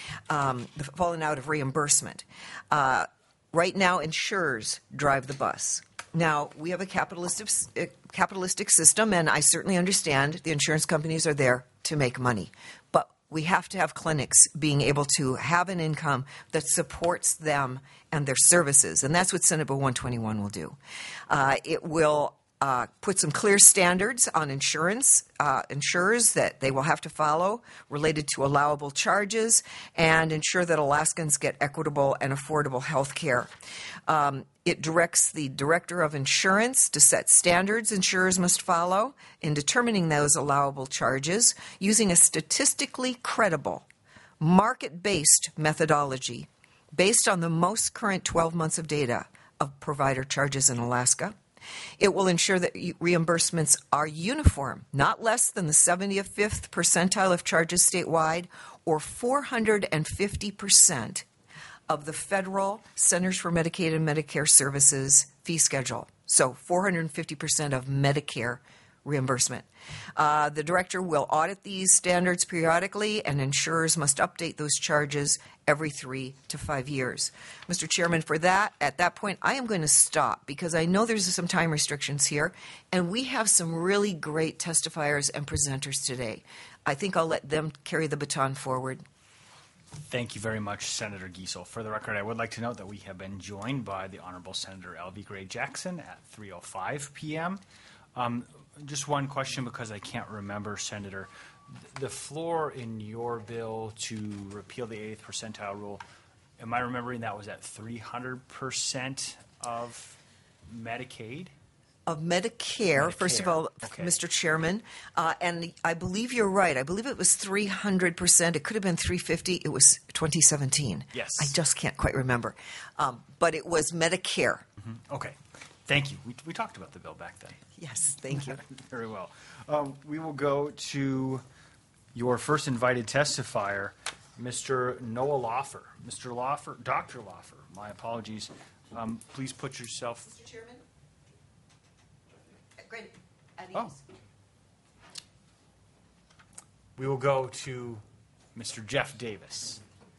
um, fallen out of reimbursement. Uh, right now, insurers drive the bus. Now, we have a capitalistic, uh, capitalistic system, and I certainly understand the insurance companies are there to make money. But we have to have clinics being able to have an income that supports them and their services, and that's what Senate Bill one twenty-one will do. Uh, it will uh, put some clear standards on insurance, uh, insurers that they will have to follow related to allowable charges, and ensure that Alaskans get equitable and affordable health care. Um, It directs the Director of Insurance to set standards insurers must follow in determining those allowable charges using a statistically credible, market-based methodology based on the most current twelve months of data of provider charges in Alaska. It will ensure that reimbursements are uniform, not less than the seventy-fifth percentile of charges statewide or four hundred fifty percent of the federal Centers for Medicaid and Medicare Services fee schedule. So four hundred fifty percent of Medicare reimbursement. Uh, the director will audit these standards periodically, and insurers must update those charges every three to five years. Mister Chairman, for that, at that point, I am going to stop because I know there's some time restrictions here, and we have some really great testifiers and presenters today. I think I'll let them carry the baton forward. Thank you very much, Senator Giessel. For the record, I would like to note that we have been joined by the Honorable Senator L V Gray Jackson at three oh five p.m. Um, just one question because I can't remember, Senator. The floor in your bill to repeal the eightieth percentile rule, am I remembering that was at three hundred percent of Medicaid? Of Medicare, Medicare. first of all, Okay. Mister Chairman, uh, and I believe you're right. I believe it was three hundred percent. It could have been three hundred fifty. It was twenty seventeen. Yes. I just can't quite remember. Um, but it was Medicare. Mm-hmm. Okay. Thank you. We, we talked about the bill back then. Yes, thank you. Very well. Um, we will go to your first invited testifier, Mister Noah Lawfer. Mister Lawfer, Doctor Lawfer, my apologies. Um, please put yourself. Mister Chairman? Great. At ease. Oh. We will go to Mister Jeff Davis.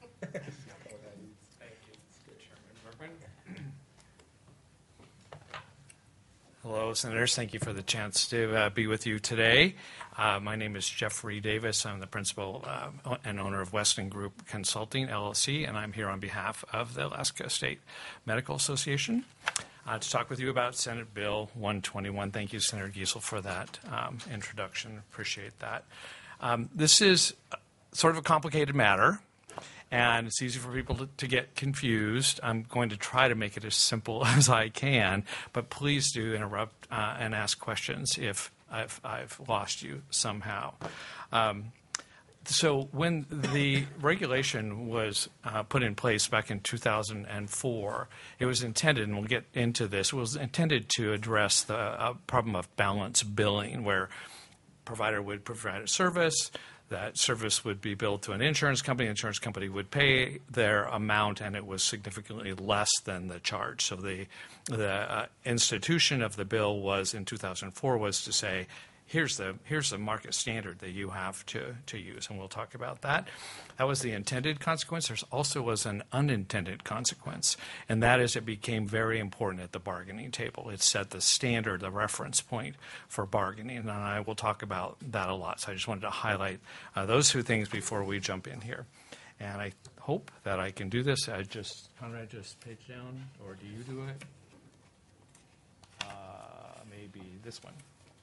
Hello, Senators. Thank you for the chance to uh, be with you today. Uh, my name is Jeffrey Davis. I'm the principal uh, and owner of Weston Group Consulting, L L C, and I'm here on behalf of the Alaska State Medical Association uh, to talk with you about Senate Bill one twenty-one. Thank you, Senator Giessel, for that um, introduction. Appreciate that. Um, this is sort of a complicated matter, and it's easy for people to, to get confused. I'm going to try to make it as simple as I can, but please do interrupt uh, and ask questions if I've, I've lost you somehow. Um, so when the regulation was uh, put in place back in two thousand four, it was intended, and we'll get into this, it was intended to address the uh, problem of balance billing, where provider would provide a service, that service would be billed to an insurance company, the insurance company would pay their amount, and it was significantly less than the charge. So the, the uh, institution of the bill was, in two thousand four, was to say, here's the, here's the market standard that you have to, to use, and we'll talk about that. That was the intended consequence. There also was an unintended consequence, and that is it became very important at the bargaining table. It set the standard, the reference point for bargaining, and I will talk about that a lot. So I just wanted to highlight uh, those two things before we jump in here. And I hope that I can do this. I just, Conrad, just page down, or do you do it? Uh, maybe this one.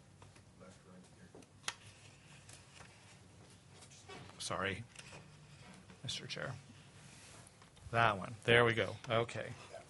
Sorry, Mister Chair. That one. There we go. Okay.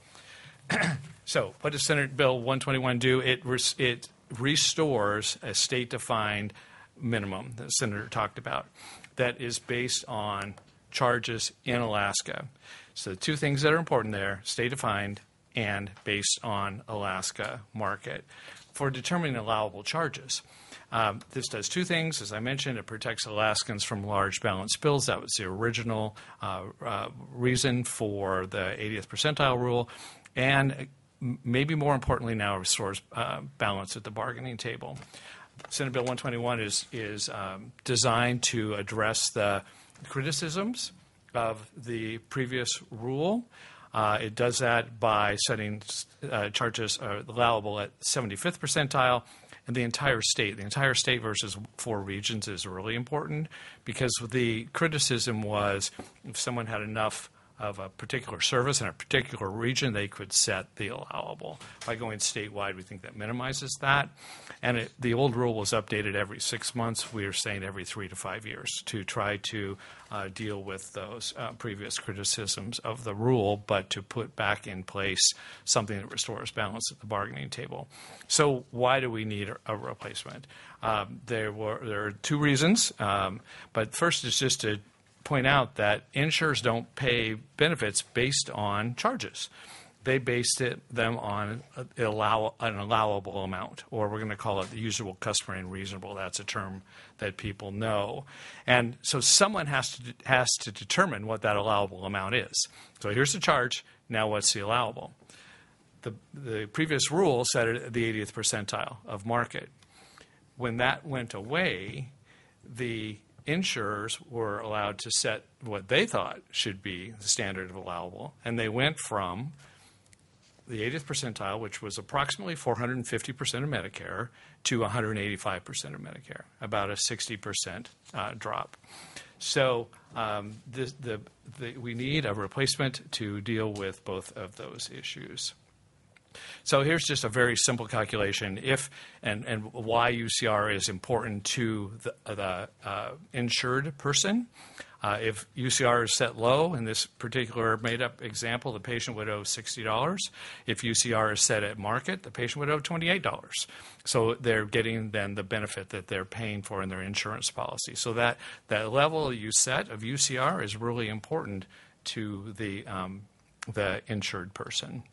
So what does Senate Bill one twenty-one do? It, res- it restores a state-defined minimum that the Senator talked about that is based on charges in Alaska. So the two things that are important there, state-defined and based on Alaska market, for determining allowable charges. Um, this does two things. As I mentioned, it protects Alaskans from large balance bills. That was the original uh, uh, reason for the eightieth percentile rule. And maybe more importantly now, restores uh, balance at the bargaining table. Senate Bill one twenty-one is, is um, designed to address the criticisms of the previous rule. Uh, it does that by setting uh, charges uh, allowable at seventy-fifth percentile. And the entire state, the entire state versus four regions is really important, because the criticism was if someone had enough of a particular service in a particular region, they could set the allowable. By going statewide, we think that minimizes that. And it, the old rule was updated every six months. We are saying every three to five years to try to uh, deal with those uh, previous criticisms of the rule, but to put back in place something that restores balance at the bargaining table. So why do we need a, a replacement? Um, there were there are two reasons, um, but first is just to point out that insurers don't pay benefits based on charges. They based it, them on a, allow, an allowable amount, or we're going to call it the usual, customary, and reasonable. That's a term that people know. And so someone has to has to determine what that allowable amount is. So here's the charge. Now what's the allowable? The, the previous rule set it at the eightieth percentile of market. When that went away, the insurers were allowed to set what they thought should be the standard of allowable, and they went from the eightieth percentile, which was approximately four hundred fifty percent of Medicare, to one hundred eighty-five percent of Medicare, about a sixty percent uh, drop. So um, the, the, the, we need a replacement to deal with both of those issues. So here's just a very simple calculation. If and, and why U C R is important to the, the uh, insured person. Uh, if U C R is set low, in this particular made-up example, the patient would owe sixty dollars. If U C R is set at market, the patient would owe twenty-eight dollars. So they're getting then the benefit that they're paying for in their insurance policy. So that, that level you set of U C R is really important to the um, the insured person.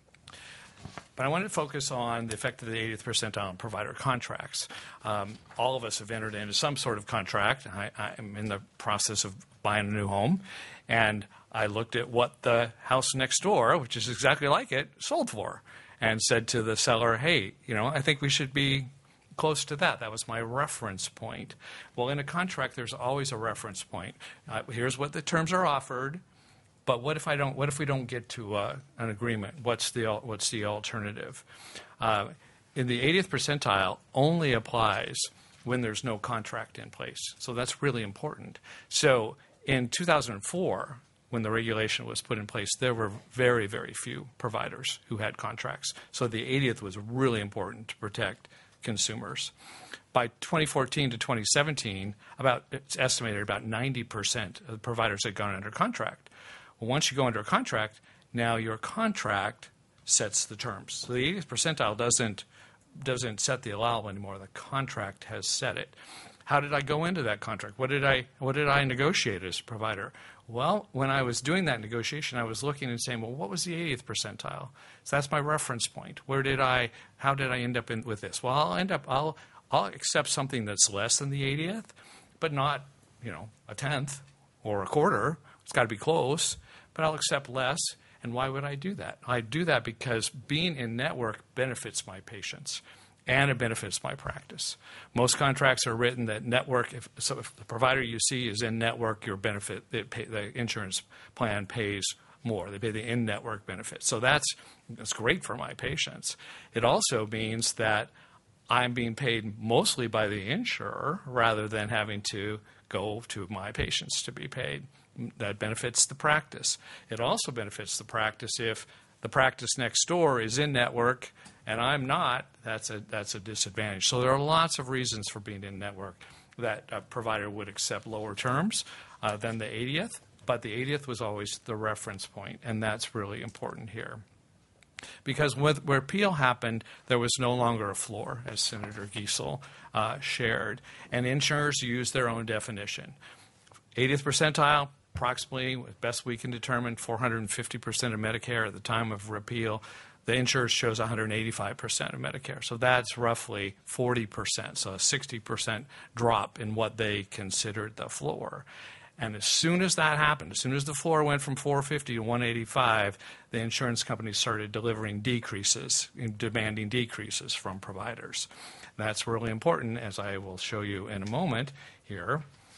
But I wanted to focus on the effect of the eightieth percentile on provider contracts. Um, all of us have entered into some sort of contract. I, I am in the process of buying a new home, and I looked at what the house next door, which is exactly like it, sold for, and said to the seller, hey, you know, I think we should be close to that. That was my reference point. Well, in a contract, there's always a reference point. Uh, here's what the terms are offered. But what if I don't? What if we don't get to uh, an agreement? What's the what's the alternative? Uh, in the eightieth percentile, only applies when there's no contract in place. So that's really important. So in two thousand four, when the regulation was put in place, there were very, very few providers who had contracts. So the eightieth was really important to protect consumers. By twenty fourteen to twenty seventeen, about it's estimated about ninety percent of the providers had gone under contract. Well, once you go under a contract, now your contract sets the terms. So the eightieth percentile doesn't doesn't set the allowable anymore. The contract has set it. How did I go into that contract? What did I what did I negotiate as a provider? Well, when I was doing that negotiation, I was looking and saying, well, what was the eightieth percentile? So that's my reference point. Where did I how did I end up in with this? Well, I'll end up I'll I'll accept something that's less than the eightieth, but not, you know, a tenth or a quarter. It's got to be close, but I'll accept less. And why would I do that? I do that because being in network benefits my patients, and it benefits my practice. Most contracts are written that network, if, so if the provider you see is in network, your benefit, it pay, the insurance plan pays more. They pay the in-network benefit. So that's, that's great for my patients. It also means that I'm being paid mostly by the insurer rather than having to go to my patients to be paid. That benefits the practice. It also benefits the practice if the practice next door is in network and I'm not. That's a that's a disadvantage. So there are lots of reasons for being in network that a provider would accept lower terms uh, than the eightieth, but the eightieth was always the reference point, and that's really important here. Because with, where repeal happened, there was no longer a floor, as Senator Giesel uh, shared, and insurers used their own definition. eightieth percentile, approximately, as best we can determine, four hundred fifty percent of Medicare at the time of repeal. The insurers chose one hundred eighty-five percent of Medicare. So that's roughly forty percent, so a sixty percent drop in what they considered the floor. And as soon as that happened, as soon as the floor went from four hundred fifty to one hundred eighty-five, the insurance companies started delivering decreases, demanding decreases from providers. That's really important, as I will show you in a moment here,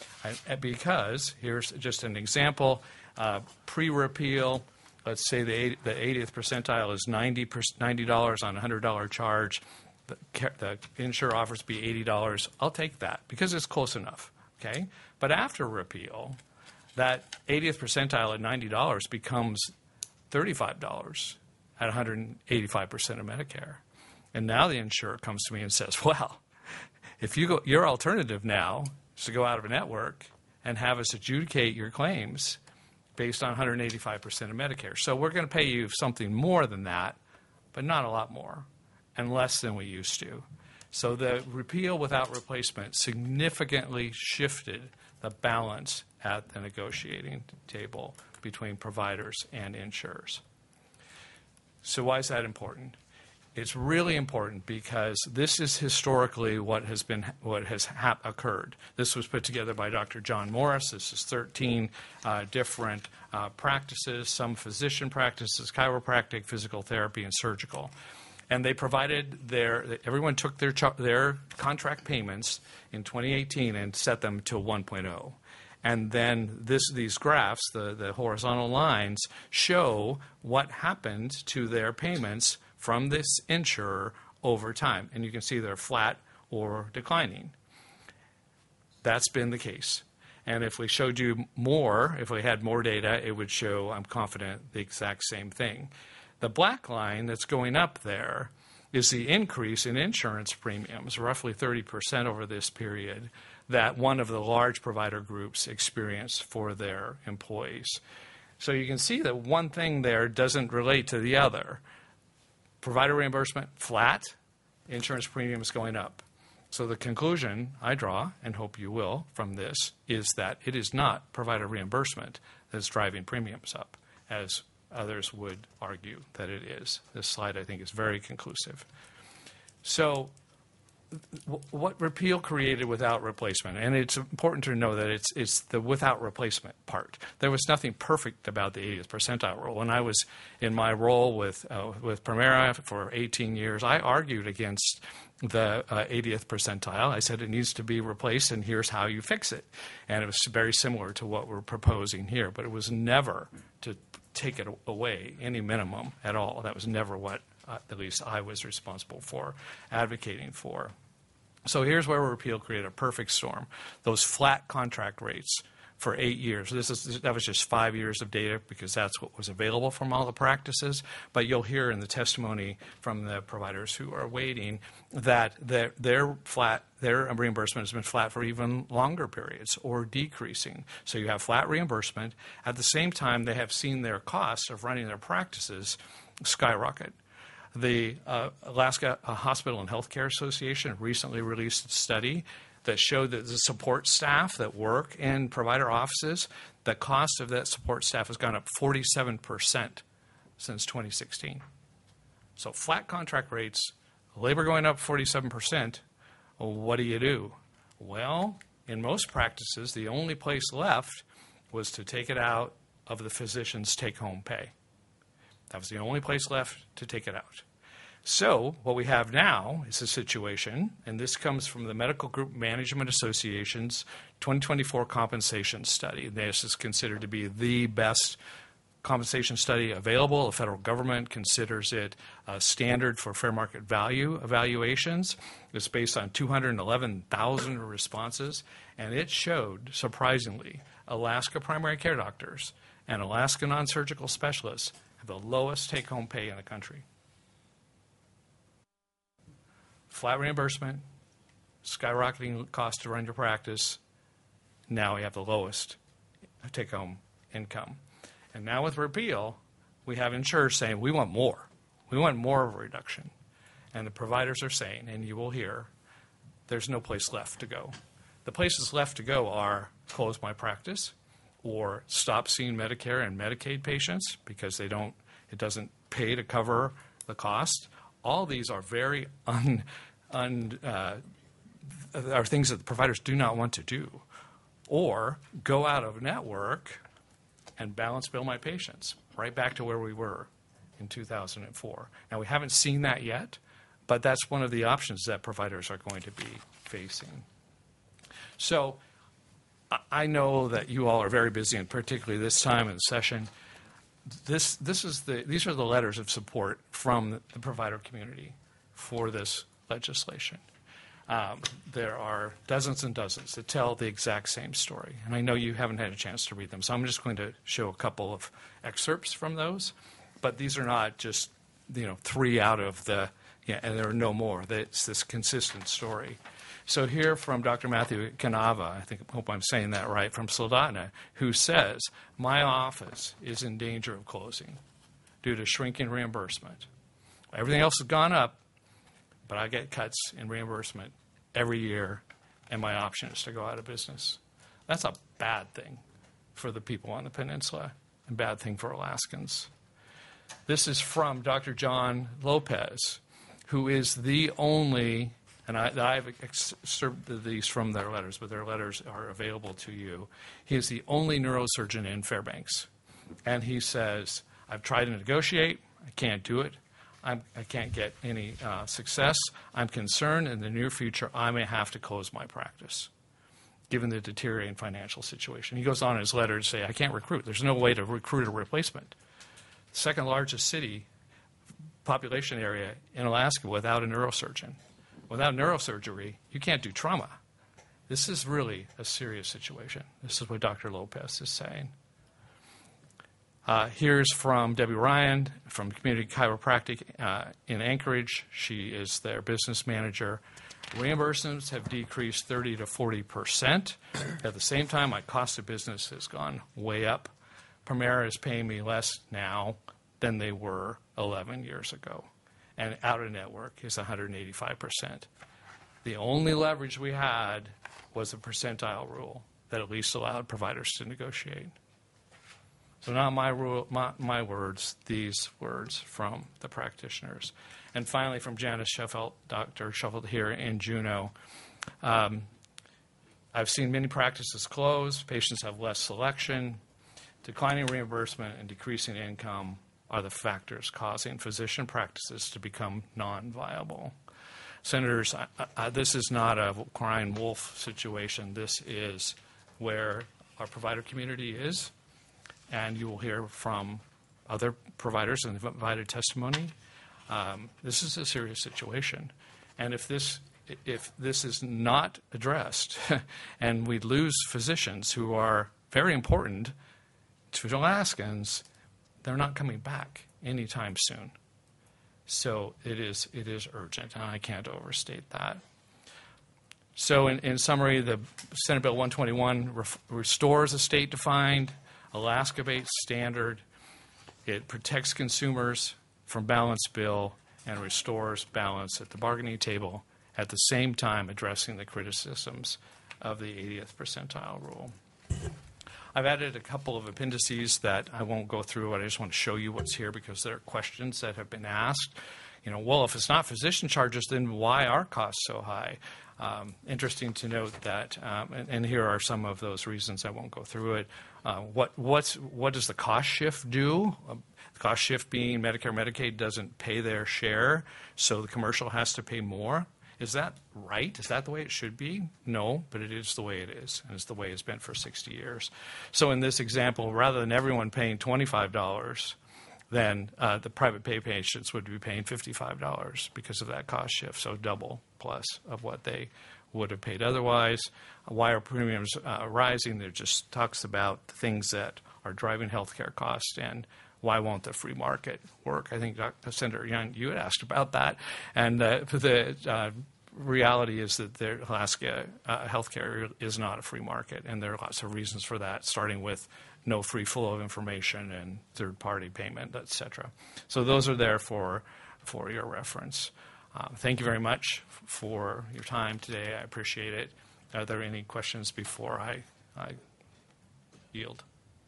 because here's just an example. Uh, pre-repeal, let's say the, the eightieth percentile is ninety dollars on a one hundred dollars charge. The, the insurer offers to be eighty dollars. I'll take that because it's close enough. Okay? But after repeal, that eightieth percentile at ninety dollars becomes thirty-five dollars at one hundred eighty-five percent of Medicare. And now the insurer comes to me and says, well, if you go, your alternative now is to go out of a network and have us adjudicate your claims based on one hundred eighty-five percent of Medicare. So we're going to pay you something more than that, but not a lot more, and less than we used to. So the repeal without replacement significantly shifted the balance at the negotiating table between providers and insurers. So why is that important? It's really important because this is historically what has been what has ha- occurred. This was put together by Doctor John Morris. This is thirteen uh, different uh, practices, some physician practices, chiropractic, physical therapy, and surgical. And they provided their, everyone took their their contract payments in twenty eighteen and set them to one point oh. And then this, these graphs, the, the horizontal lines, show what happened to their payments from this insurer over time. And you can see they're flat or declining. That's been the case. And if we showed you more, if we had more data, it would show, I'm confident, the exact same thing. The black line that's going up there is the increase in insurance premiums, roughly thirty percent over this period, that one of the large provider groups experienced for their employees. So you can see that one thing there doesn't relate to the other. Provider reimbursement, flat, insurance premiums going up. So the conclusion I draw, and hope you will, from this, is that it is not provider reimbursement that's driving premiums up, as others would argue that it is. This slide, I think, is very conclusive. So w- what repeal created without replacement, and it's important to know that it's it's the without replacement part. There was nothing perfect about the eightieth percentile rule. When I was in my role with uh, with Premera for eighteen years, I argued against the uh, eightieth percentile. I said it needs to be replaced, and here's how you fix it. And it was very similar to what we're proposing here, but it was never to take it away, any minimum at all. That was never what, uh, at least I was responsible for advocating for. So here's where repeal created a perfect storm. Those flat contract rates for eight years. This is, that was just five years of data because that's what was available from all the practices. But you'll hear in the testimony from the providers who are waiting that their, their flat, their reimbursement has been flat for even longer periods or decreasing. So you have flat reimbursement. At the same time, they have seen their costs of running their practices skyrocket. The uh, Alaska Hospital and Healthcare Association recently released a study that showed that the support staff that work in provider offices, the cost of that support staff has gone up forty-seven percent since twenty sixteen. So flat contract rates, labor going up forty-seven percent, well, what do you do? Well, in most practices, the only place left was to take it out of the physician's take-home pay. That was the only place left to take it out. So what we have now is a situation, and this comes from the Medical Group Management Association's twenty twenty-four compensation study. This is considered to be the best compensation study available. The federal government considers it a standard for fair market value evaluations. It's based on two hundred eleven thousand responses, and it showed, surprisingly, Alaska primary care doctors and Alaska non-surgical specialists have the lowest take-home pay in the country. Flat reimbursement, skyrocketing cost to run your practice. Now we have the lowest take-home income. And now with repeal, we have insurers saying, we want more. We want more of a reduction. And the providers are saying, and you will hear, there's no place left to go. The places left to go are close my practice or stop seeing Medicare and Medicaid patients because they don't, it doesn't pay to cover the cost. All these are very un, un uh, are things that the providers do not want to do. Or go out of network and balance bill my patients, right back to where we were in two thousand four. Now, we haven't seen that yet, but that's one of the options that providers are going to be facing. So I know that you all are very busy, and particularly this time in the session. This, this is the, these are the letters of support from the provider community for this legislation. Um, there are dozens and dozens that tell the exact same story, and I know you haven't had a chance to read them, so I'm just going to show a couple of excerpts from those. But these are not just, you know, three out of the, yeah, and there are no more. It's this consistent story. So here from Doctor Matthew Canava, I think, hope I'm saying that right, from Soldotna, who says, my office is in danger of closing due to shrinking reimbursement. Everything else has gone up, but I get cuts in reimbursement every year, and my option is to go out of business. That's a bad thing for the people on the peninsula, and a bad thing for Alaskans. This is from Doctor John Lopez, who is the only, and I, I've excerpted these from their letters, but their letters are available to you. He is the only neurosurgeon in Fairbanks. And he says, I've tried to negotiate. I can't do it. I'm, I can't get any uh, success. I'm concerned in the near future I may have to close my practice, given the deteriorating financial situation. He goes on in his letter to say, I can't recruit. There's no way to recruit a replacement. Second largest city, population area in Alaska without a neurosurgeon. Without neurosurgery, you can't do trauma. This is really a serious situation. This is what Doctor Lopez is saying. Uh, here's from Debbie Ryan from Community Chiropractic uh, in Anchorage. She is their business manager. Reimbursements have decreased thirty to forty percent. At the same time, my cost of business has gone way up. Primera is paying me less now than they were eleven years ago. And out-of-network is one hundred eighty-five percent. The only leverage we had was the percentile rule that at least allowed providers to negotiate. So not my, rule, my, my words, these words from the practitioners. And finally, from Janice Sheffield, Doctor Sheffield here in Juneau. Um, I've seen many practices close. Patients have less selection. Declining reimbursement and decreasing income are the factors causing physician practices to become non-viable. Senators, I, I, this is not a crying wolf situation. This is where our provider community is, and you will hear from other providers in the invited testimony. Um, this is a serious situation, and if this if this is not addressed, and we lose physicians who are very important to Alaskans, they're not coming back anytime soon. So it is it is urgent, and I can't overstate that. So in, in summary, the Senate Bill one twenty-one ref, restores a state-defined, Alaska-based standard. It protects consumers from balance bill and restores balance at the bargaining table, at the same time addressing the criticisms of the eightieth percentile rule. I've added a couple of appendices that I won't go through, but I just want to show you what's here because there are questions that have been asked. You know, well, if it's not physician charges, then why are costs so high? Um, interesting to note that, um, and, and here are some of those reasons. I won't go through it. Uh, what what's what does the cost shift do? Uh, the cost shift being Medicare, Medicaid doesn't pay their share, so the commercial has to pay more. Is that right? Is that the way it should be? No, but it is the way it is, and it's the way it's been for sixty years. So in this example, rather than everyone paying twenty-five dollars, then uh, the private pay patients would be paying fifty-five dollars because of that cost shift, so double plus of what they would have paid otherwise. Why are premiums uh, rising? There just talks about things that are driving healthcare costs and why won't the free market work? I think Doctor Senator Young, you had asked about that. And uh, the uh, reality is that the Alaska uh, healthcare is not a free market, and there are lots of reasons for that, starting with no free flow of information and third-party payment, et cetera. So those are there for, for your reference. Uh, thank you very much for your time today. I appreciate it. Are there any questions before I, I yield?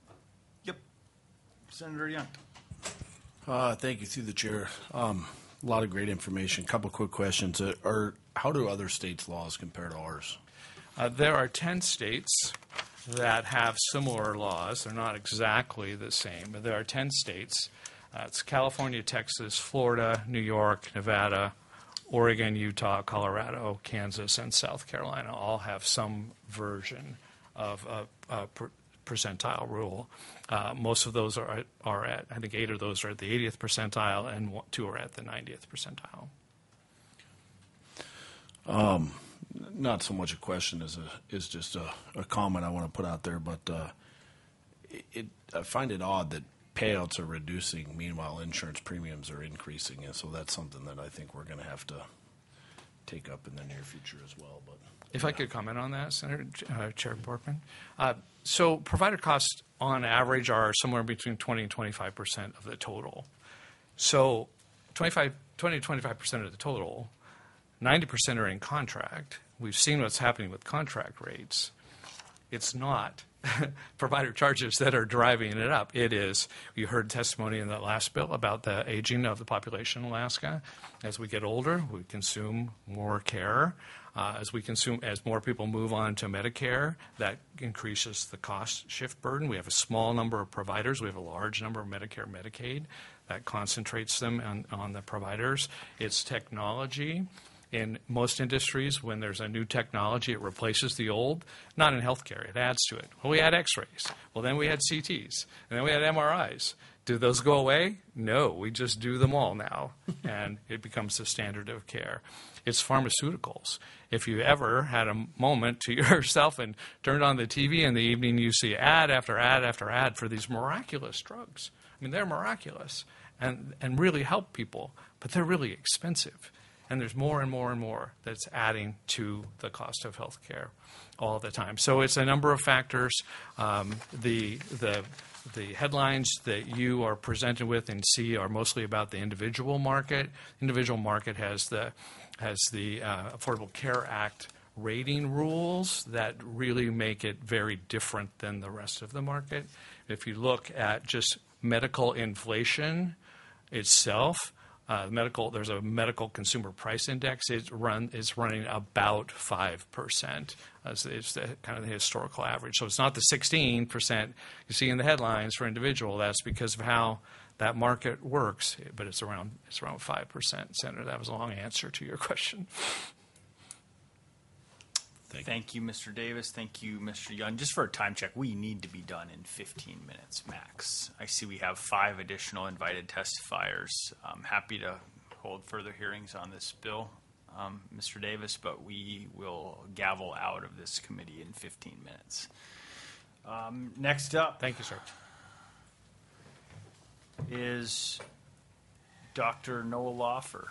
Senator Young. Uh, thank you, through the chair. Um, a lot of great information. A couple quick questions. Uh, are, how do other states' laws compare to ours? Uh, there are ten states that have similar laws. They're not exactly the same, but there are ten states. Uh, it's California, Texas, Florida, New York, Nevada, Oregon, Utah, Colorado, Kansas, and South Carolina all have some version of a, a per, percentile rule. Uh, most of those are, are at, I think eight of those are at the eightieth percentile, and one, two are at the ninetieth percentile. Um, not so much a question as a is just a, a comment I want to put out there, but uh, it, it, I find it odd that payouts are reducing, meanwhile insurance premiums are increasing, and so that's something that I think we're going to have to take up in the near future as well. But if I could comment on that, Senator uh, Chair Borkman. Uh, so provider costs on average are somewhere between twenty and twenty-five percent of the total. So twenty-five, twenty to twenty-five percent of the total, ninety percent are in contract. We've seen what's happening with contract rates. It's not provider charges that are driving it up. It is, you heard testimony in that last bill about the aging of the population in Alaska. As we get older, we consume more care. Uh, as we consume, as more people move on to Medicare, that increases the cost shift burden. We have a small number of providers. We have a large number of Medicare, Medicaid. That concentrates them on, on the providers. It's technology. In most industries, when there's a new technology, it replaces the old. Not in healthcare. It adds to it. Well, we had x-rays. Well, then we had C Ts. And then we had M R Is. Do those go away? No. We just do them all now. And it becomes the standard of care. It's pharmaceuticals. If you ever had a moment to yourself and turned on the T V in the evening, you see ad after ad after ad for these miraculous drugs. I mean, they're miraculous and, and really help people, but they're really expensive. And there's more and more and more that's adding to the cost of health care all the time. So it's a number of factors. Um, the, the, the headlines that you are presented with and see are mostly about the individual market. Individual market has the, has the uh, Affordable Care Act rating rules that really make it very different than the rest of the market. If you look at just medical inflation itself, Uh, medical, there's a medical consumer price index. It run is running about five percent. Uh, so it's the, kind of the historical average. So it's not the sixteen percent you see in the headlines for individual. That's because of how that market works. But it's around it's around five percent. Senator, that was a long answer to your question. Thank you. Thank you, Mister Davis. Thank you, Mister Young. Just for a time check, we need to be done in fifteen minutes max. I see we have five additional invited testifiers. I'm happy to hold further hearings on this bill, um, Mister Davis, but we will gavel out of this committee in fifteen minutes. Um, next up. Thank you, sir. Is Doctor Noah Lawfer.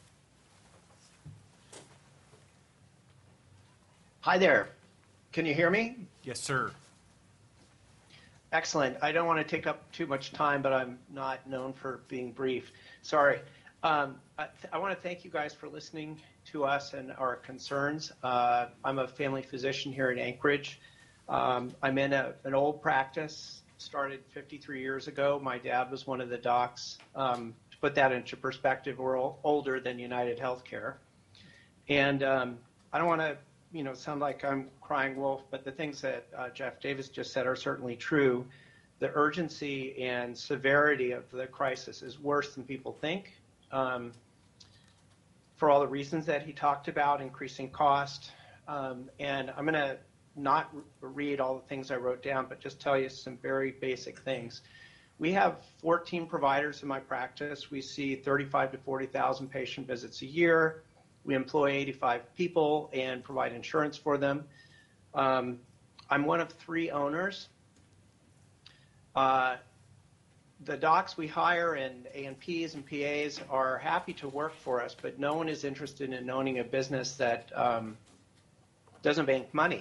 Hi there. Can you hear me? Yes, sir. Excellent. I don't want to take up too much time, but I'm not known for being brief. Sorry. Um, I, th- I want to thank you guys for listening to us and our concerns. Uh, I'm a family physician here in Anchorage. Um, I'm in a, an old practice, started fifty-three years ago. My dad was one of the docs. Um, to put that into perspective, we're o- older than United Healthcare. And um, I don't want to you know, sound like I'm crying wolf, but the things that uh, Jeff Davis just said are certainly true. The urgency and severity of the crisis is worse than people think. Um, for all the reasons that he talked about, increasing cost. Um, and I'm going to not re- read all the things I wrote down, but just tell you some very basic things. We have fourteen providers in my practice. We see thirty-five to forty thousand patient visits a year. We employ eighty-five people and provide insurance for them. Um, I'm one of three owners. Uh, the docs we hire and A N Ps and P As are happy to work for us, but no one is interested in owning a business that um, doesn't make money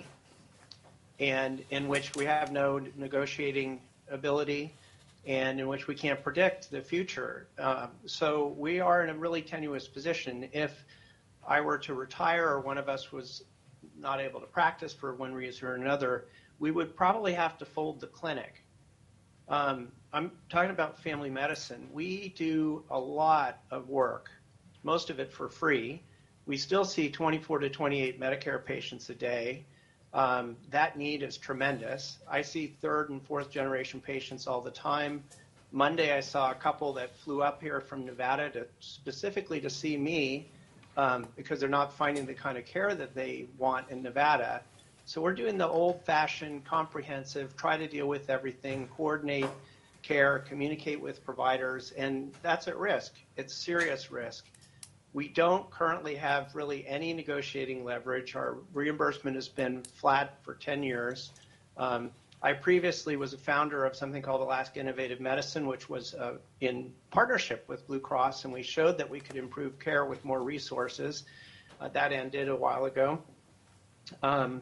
and in which we have no negotiating ability and in which we can't predict the future. Uh, so we are in a really tenuous position. If I were to retire or one of us was not able to practice for one reason or another, we would probably have to fold the clinic. Um, I'm talking about family medicine. We do a lot of work, most of it for free. We still see twenty-four to twenty-eight Medicare patients a day. Um, that need is tremendous. I see third and fourth generation patients all the time. Monday, I saw a couple that flew up here from Nevada to specifically to see me um, because they're not finding the kind of care that they want in Nevada. So we're doing the old-fashioned, comprehensive, try to deal with everything, coordinate care, communicate with providers, and that's at risk. It's serious risk. We don't currently have really any negotiating leverage. Our reimbursement has been flat for ten years. Um, I previously was a founder of something called Alaska Innovative Medicine, which was uh, in partnership with Blue Cross, and we showed that we could improve care with more resources. Uh, that ended a while ago. Um,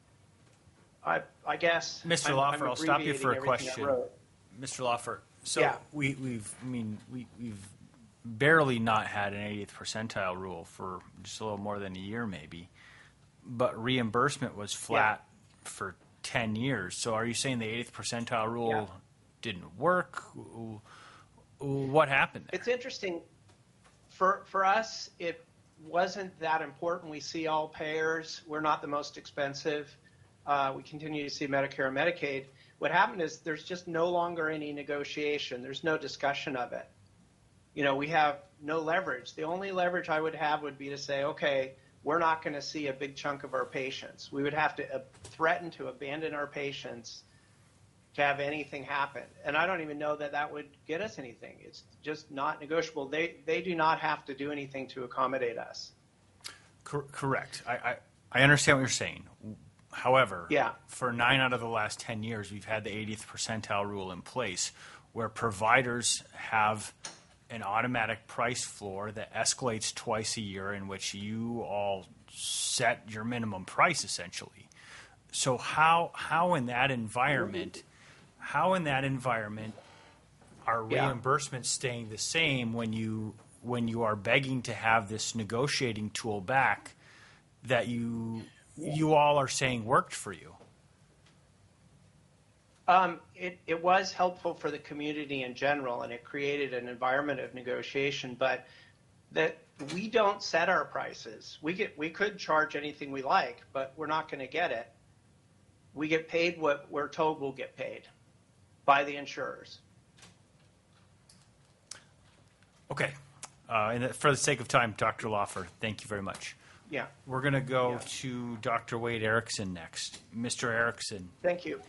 I, I guess, Mister I'm, Lawfer, I'm I'll stop you for a abbreviating everything I question. wrote. Mister Lawfer, so Yeah. we, we've, I mean, we, we've barely not had an eightieth percentile rule for just a little more than a year, maybe. But reimbursement was flat yeah. for ten years. So are you saying the eightieth percentile rule yeah. didn't work? What happened there? It's interesting. For for us, it wasn't that important. We see all payers. We're not the most expensive. Uh, we continue to see Medicare and Medicaid. What happened is there's just no longer any negotiation. There's no discussion of it. You know, we have no leverage. The only leverage I would have would be to say, okay, we're not going to see a big chunk of our patients. We would have to uh, threaten to abandon our patients to have anything happen. And I don't even know that that would get us anything. It's just not negotiable. They they do not have to do anything to accommodate us. Cor- correct. I, I, I understand what you're saying. However, yeah. for nine out of the last ten years, we've had the eightieth percentile rule in place where providers have an automatic price floor that escalates twice a year in which you all set your minimum price, essentially. So how how in that environment, how in that environment are yeah. reimbursements staying the same when you when you are begging to have this negotiating tool back that you you all are saying worked for you? Um, it, it was helpful for the community in general, and it created an environment of negotiation. But that we don't set our prices. We get we could charge anything we like, but we're not going to get it. We get paid what we're told we'll get paid by the insurers. Okay. Uh, and for the sake of time, Doctor Lawfer, thank you very much. Yeah. We're going to go yeah. to Doctor Wade Erickson next. Mister Erickson. Thank you.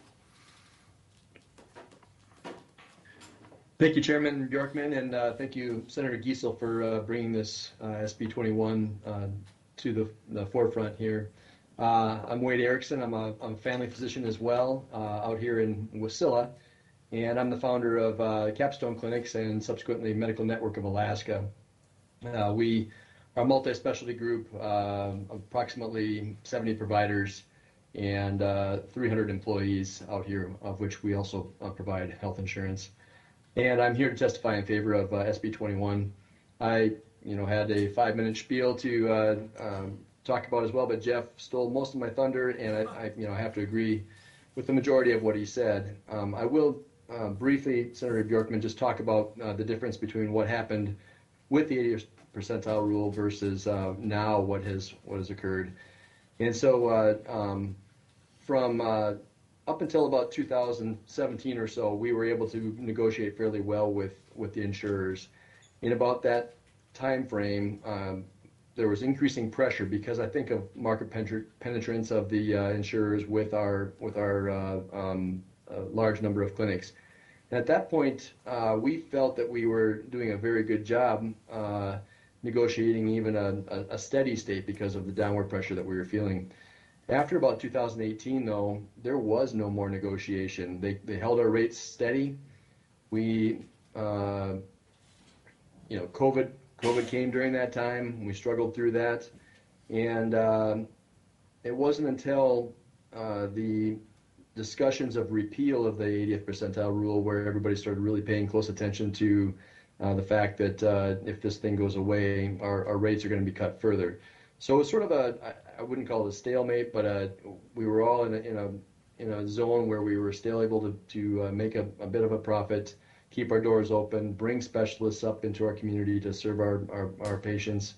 Thank you, Chairman Bjorkman, and uh, thank you, Senator Giesel, for uh, bringing this uh, S B twenty-one uh, to the, the forefront here. Uh, I'm Wade Erickson. I'm a, I'm a family physician as well uh, out here in Wasilla, and I'm the founder of uh, Capstone Clinics and subsequently Medical Network of Alaska. Uh, we are a multi-specialty group, uh, approximately seventy providers and uh, three hundred employees out here, of which we also uh, provide health insurance. And I'm here to testify in favor of uh, S B twenty-one. I, you know, had a five-minute spiel to uh, um, talk about as well, but Jeff stole most of my thunder, and I, I you know, have to agree with the majority of what he said. Um, I will uh, briefly, Senator Bjorkman, just talk about uh, the difference between what happened with the eightieth percentile rule versus uh, now what has what has occurred. And so uh, um, from uh, up until about two thousand seventeen or so, we were able to negotiate fairly well with, with the insurers. In about that time frame, um, there was increasing pressure because I think of market penetrance of the uh, insurers with our with our uh, um, uh, large number of clinics. And at that point, uh, we felt that we were doing a very good job uh, negotiating even a, a, a steady state because of the downward pressure that we were feeling. After about two thousand eighteen, though, there was no more negotiation. They they held our rates steady. We, uh, you know, COVID COVID came during that time. We struggled through that, and uh, it wasn't until uh, the discussions of repeal of the eightieth percentile rule where everybody started really paying close attention to uh, the fact that uh, if this thing goes away, our, our rates are going to be cut further. So it was sort of a, I wouldn't call it a stalemate, but uh, we were all in a, in a in a zone where we were still able to, to uh, make a, a bit of a profit, keep our doors open, bring specialists up into our community to serve our, our, our patients.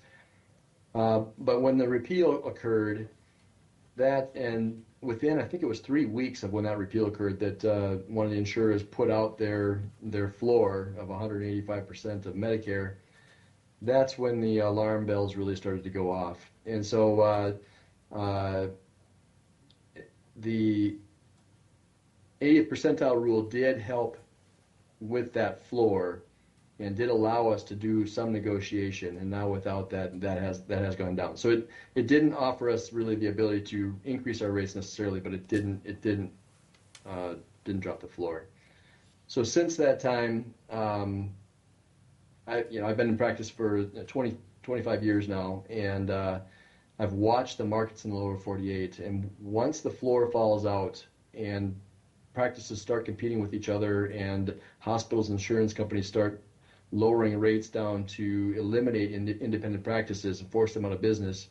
Uh, but when the repeal occurred, that and within, I think it was three weeks of when that repeal occurred, that uh, one of the insurers put out their their floor of one hundred eighty-five percent of Medicare. That's when the alarm bells really started to go off. And so uh, uh, the eightieth percentile rule did help with that floor and did allow us to do some negotiation, and now without that, that has that has gone down. So it, it didn't offer us really the ability to increase our rates necessarily, but it didn't it didn't uh, didn't drop the floor. So since that time, um, I you know I've been in practice for twenty, twenty-five years now, and uh, I've watched the markets in the lower forty-eight. And once the floor falls out and practices start competing with each other, and hospitals and insurance companies start lowering rates down to eliminate ind- independent practices and force them out of business,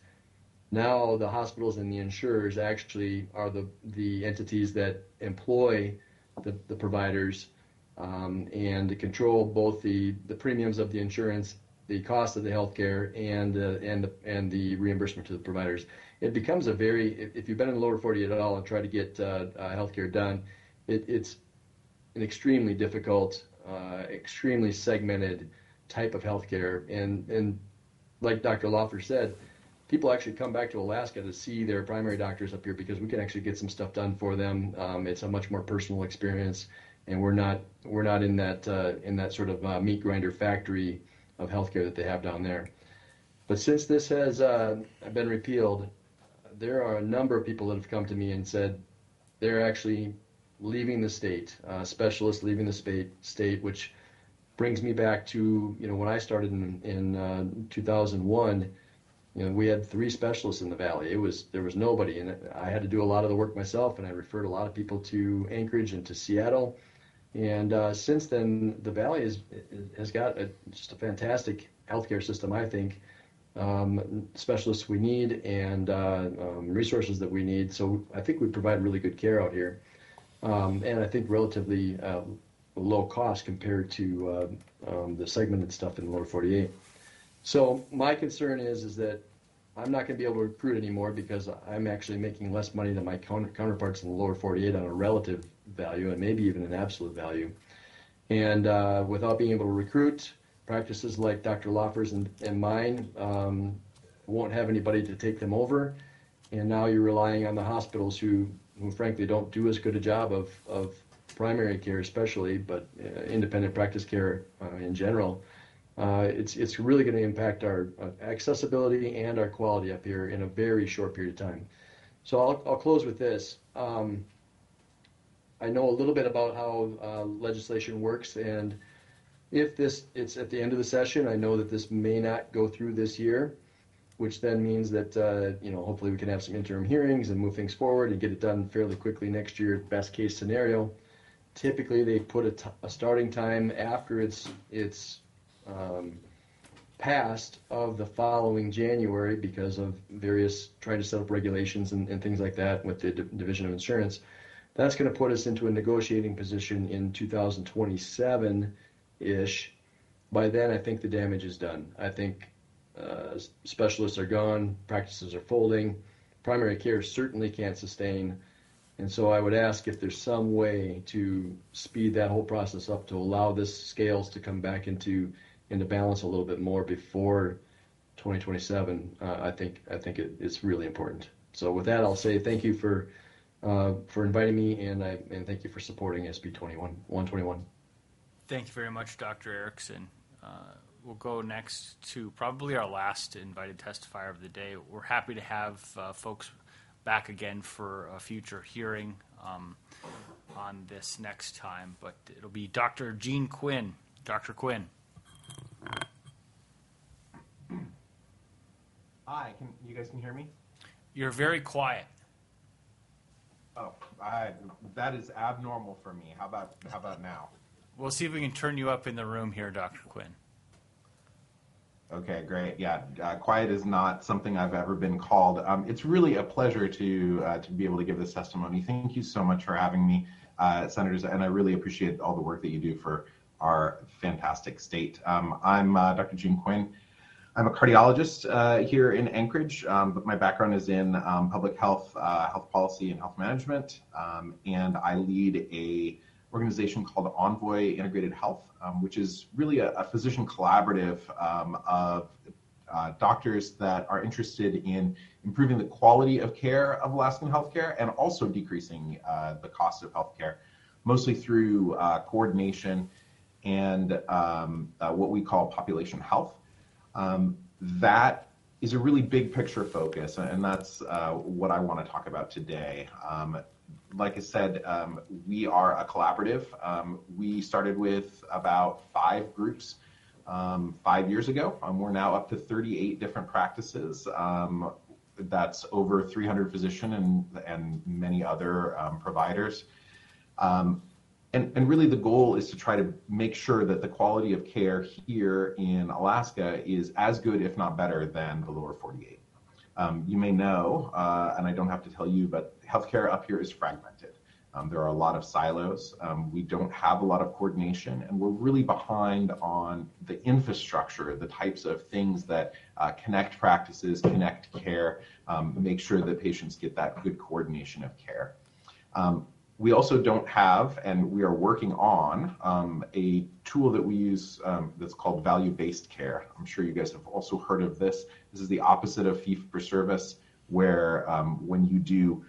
now the hospitals and the insurers actually are the, the entities that employ the, the providers um, and control both the, the premiums of the insurance, the cost of the healthcare, and uh, and the, and the reimbursement to the providers. It becomes a very, if, if you've been in the lower forty-eight at all and tried to get uh, uh, healthcare done, it, it's an extremely difficult, uh, extremely segmented type of healthcare. And and like Doctor Lawfer said, people actually come back to Alaska to see their primary doctors up here because we can actually get some stuff done for them. Um, it's a much more personal experience, and we're not we're not in that uh, in that sort of uh, meat grinder factory of healthcare that they have down there. But since this has uh, been repealed, there are a number of people that have come to me and said they're actually leaving the state, uh, specialists leaving the state, state, which brings me back to, you know, when I started in, in uh, two thousand one, you know, we had three specialists in the valley. It was, there was nobody, and I had to do a lot of the work myself, and I referred a lot of people to Anchorage and to Seattle. And uh, since then, the valley is, has got a, just a fantastic healthcare system, I think, um, specialists we need and uh, um, resources that we need. So I think we provide really good care out here. Um, and I think relatively uh, low cost compared to uh, um, the segmented stuff in the lower forty-eight. So my concern is is that I'm not going to be able to recruit anymore because I'm actually making less money than my counter- counterparts in the lower forty-eight on a relative value and maybe even an absolute value. And uh, without being able to recruit, practices like Doctor Lawfer's and, and mine um, won't have anybody to take them over. And now you're relying on the hospitals who who frankly don't do as good a job of, of primary care especially, but uh, independent practice care uh, in general. Uh, it's it's really going to impact our uh, accessibility and our quality up here in a very short period of time. So I'll, I'll close with this. Um, I know a little bit about how uh, legislation works, and if this it's at the end of the session, I know that this may not go through this year, which then means that uh, you know hopefully we can have some interim hearings and move things forward and get it done fairly quickly next year. Best case scenario. Typically, they put a, t- a starting time after it's it's um, passed of the following January because of various trying to set up regulations and, and things like that with the D- Division of Insurance. That's going to put us into a negotiating position in two thousand twenty-seven-ish. By then, I think the damage is done. I think uh, specialists are gone, practices are folding, primary care certainly can't sustain. And so I would ask if there's some way to speed that whole process up to allow this scales to come back into into balance a little bit more before twenty twenty-seven. Uh, I think I think it, it's really important. So with that, I'll say thank you for uh, for inviting me, and I and thank you for supporting S B one twenty-one. Thank you very much, Doctor Erickson. Uh, we'll go next to probably our last invited testifier of the day. We're happy to have uh, folks back again for a future hearing um, on this next time, but it'll be Doctor Gene Quinn. Doctor Quinn. Hi, can you guys can hear me? You're very quiet. Oh, I, that is abnormal for me. How about how about now? We'll see if we can turn you up in the room here, Doctor Quinn. Okay, great. Yeah, uh, quiet is not something I've ever been called. Um, it's really a pleasure to uh, to be able to give this testimony. Thank you so much for having me, uh, Senators, and I really appreciate all the work that you do for our fantastic state. Um, I'm uh, Doctor Gene Quinn. I'm a cardiologist uh, here in Anchorage, um, but my background is in um, public health, uh, health policy, and health management, um, and I lead a organization called Envoy Integrated Health, um, which is really a, a physician collaborative um, of uh, doctors that are interested in improving the quality of care of Alaskan healthcare and also decreasing uh, the cost of healthcare, mostly through uh, coordination and um, uh, what we call population health. Um, that is a really big picture focus, and that's uh, what I want to talk about today. Um, Like I said, um, we are a collaborative. Um, we started with about five groups um, five years ago. Um, we're now up to thirty-eight different practices. Um, that's over three hundred physicians and, and many other um, providers. Um, and, and really the goal is to try to make sure that the quality of care here in Alaska is as good, if not better, than the lower forty-eight. Um, you may know, uh, and I don't have to tell you, but healthcare up here is fragmented. Um, there are a lot of silos. Um, we don't have a lot of coordination, and we're really behind on the infrastructure, the types of things that uh, connect practices, connect care, um, make sure that patients get that good coordination of care. Um, we also don't have, and we are working on, um, a tool that we use um, that's called value-based care. I'm sure you guys have also heard of this. This is the opposite of fee-for-service, where um, when you do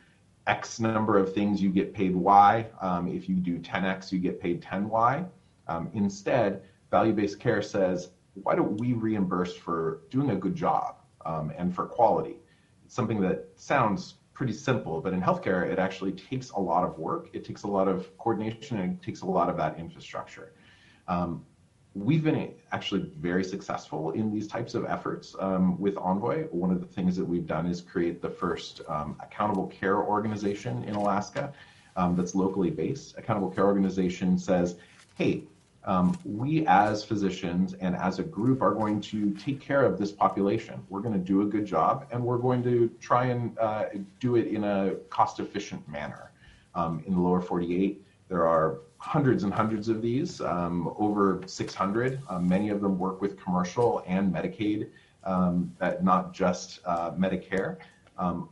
X number of things, you get paid Y. Um, if you do ten X, you get paid ten Y. Um, instead, value-based care says, why don't we reimburse for doing a good job um, and for quality? It's something that sounds pretty simple, but in healthcare, it actually takes a lot of work. It takes a lot of coordination, and it takes a lot of that infrastructure. Um, We've been actually very successful in these types of efforts um, with Envoy. One of the things that we've done is create the first um, accountable care organization in Alaska um, that's locally based. Accountable care organization says, hey, um, we as physicians and as a group are going to take care of this population. We're going to do a good job, and we're going to try and uh, do it in a cost-efficient manner. Um, in the lower forty-eight, there are hundreds and hundreds of these, um, over six hundred. Um, many of them work with commercial and Medicaid, um, that not just uh, Medicare. Um,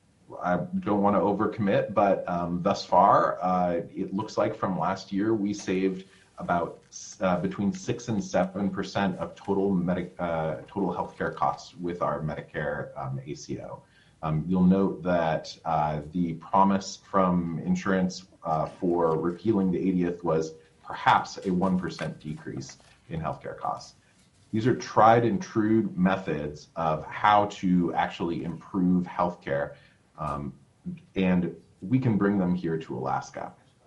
I don't want to overcommit, but um, thus far, uh, it looks like from last year, we saved about uh, between six and seven percent of total Medi- uh, total healthcare costs with our Medicare um, A C O. Um, you'll note that uh, the promise from insurance uh, for repealing the eightieth was perhaps a one percent decrease in healthcare costs. These are tried and true methods of how to actually improve healthcare. Um, and we can bring them here to Alaska.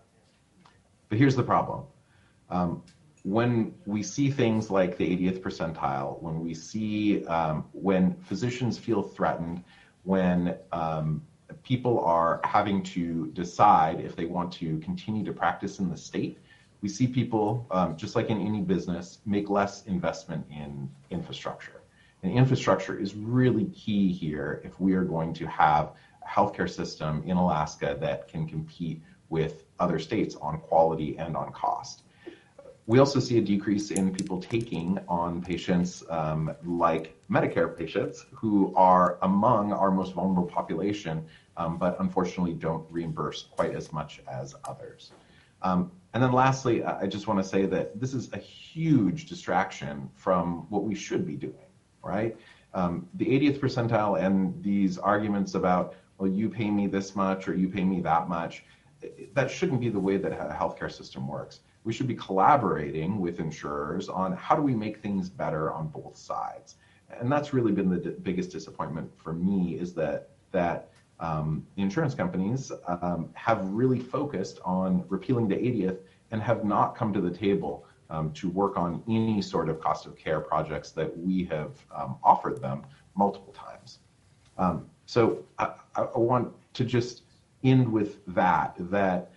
But here's the problem. Um, when we see things like the eightieth percentile, when we see, um, when physicians feel threatened, when um, people are having to decide if they want to continue to practice in the state, we see people, um, just like in any business, make less investment in infrastructure. And infrastructure is really key here if we are going to have a healthcare system in Alaska that can compete with other states on quality and on cost. We also see a decrease in people taking on patients um, like Medicare patients who are among our most vulnerable population, um, but unfortunately don't reimburse quite as much as others. Um, and then lastly, I just want to say that this is a huge distraction from what we should be doing, right? Um, the eightieth percentile and these arguments about, well, you pay me this much or you pay me that much, that shouldn't be the way that a healthcare system works. We should be collaborating with insurers on how do we make things better on both sides. And that's really been the d- biggest disappointment for me, is that that um, the insurance companies um, have really focused on repealing the eightieth and have not come to the table um, to work on any sort of cost of care projects that we have um, offered them multiple times. Um, so I, I want to just end with that, that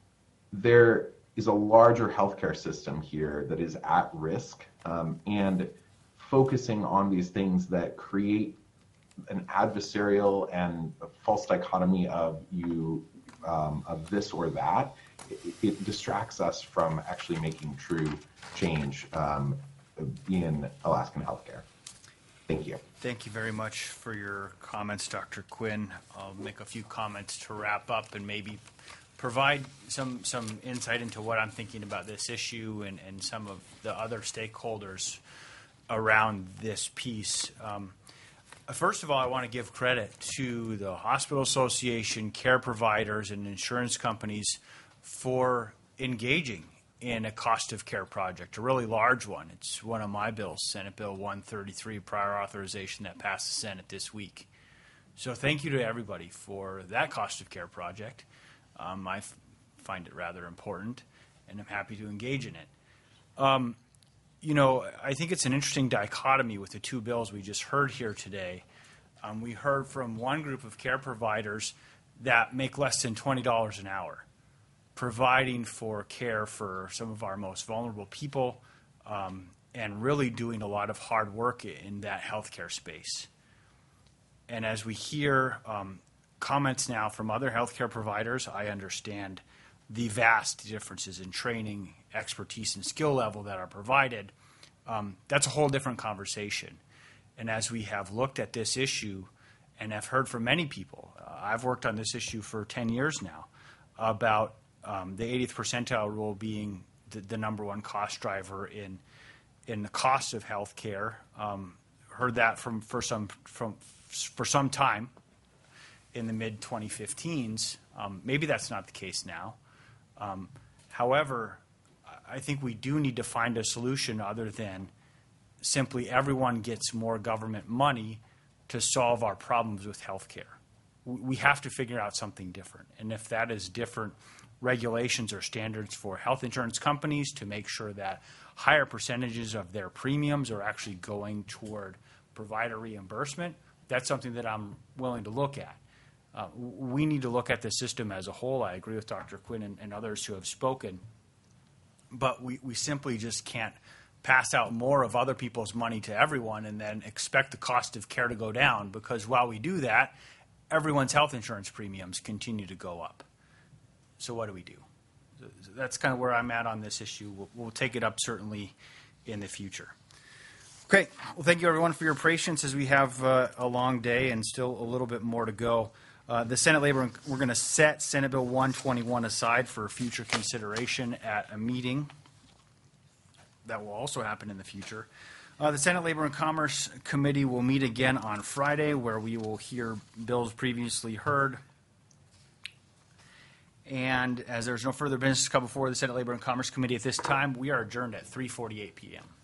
there is a larger healthcare system here that is at risk, um, and focusing on these things that create an adversarial and a false dichotomy of you, um, of this or that, it, it distracts us from actually making true change um, in Alaskan healthcare. Thank you. Thank you very much for your comments, Doctor Quinn. I'll make a few comments to wrap up and maybe provide some some insight into what I'm thinking about this issue and, and some of the other stakeholders around this piece. Um, first of all, I want to give credit to the Hospital Association, care providers, and insurance companies for engaging in a cost of care project, a really large one. It's one of my bills, Senate Bill one thirty-three, prior authorization that passed the Senate this week. So thank you to everybody for that cost of care project. Um, I f- find it rather important, and I'm happy to engage in it. Um, you know, I think it's an interesting dichotomy with the two bills we just heard here today. Um, we heard from one group of care providers that make less than twenty dollars an hour, providing for care for some of our most vulnerable people, um, and really doing a lot of hard work in that healthcare space. And as we hear um, comments now from other healthcare providers, I understand the vast differences in training, expertise, and skill level that are provided. Um, that's a whole different conversation. And as we have looked at this issue and have heard from many people, uh, I've worked on this issue for ten years now, about um, the eightieth percentile rule being the, the number one cost driver in in the cost of health care. Um, heard that from for some from for some time in the mid twenty fifteens. Um, maybe that's not the case now. Um, however, I think we do need to find a solution other than simply everyone gets more government money to solve our problems with health care. We have to figure out something different. And if that is different regulations or standards for health insurance companies to make sure that higher percentages of their premiums are actually going toward provider reimbursement, that's something that I'm willing to look at. Uh, we need to look at the system as a whole. I agree with Doctor Quinn and, and others who have spoken. But we, we simply just can't pass out more of other people's money to everyone and then expect the cost of care to go down, because while we do that, everyone's health insurance premiums continue to go up. So what do we do? That's kind of where I'm at on this issue. We'll, we'll take it up certainly in the future. Okay. Well, thank you, everyone, for your patience as we have uh, a long day and still a little bit more to go. Uh, the Senate Labor, we're going to set Senate Bill one twenty-one aside for future consideration at a meeting that will also happen in the future. Uh, the Senate Labor and Commerce Committee will meet again on Friday, where we will hear bills previously heard. And as there's no further business to come before the Senate Labor and Commerce Committee at this time, we are adjourned at three forty-eight p.m.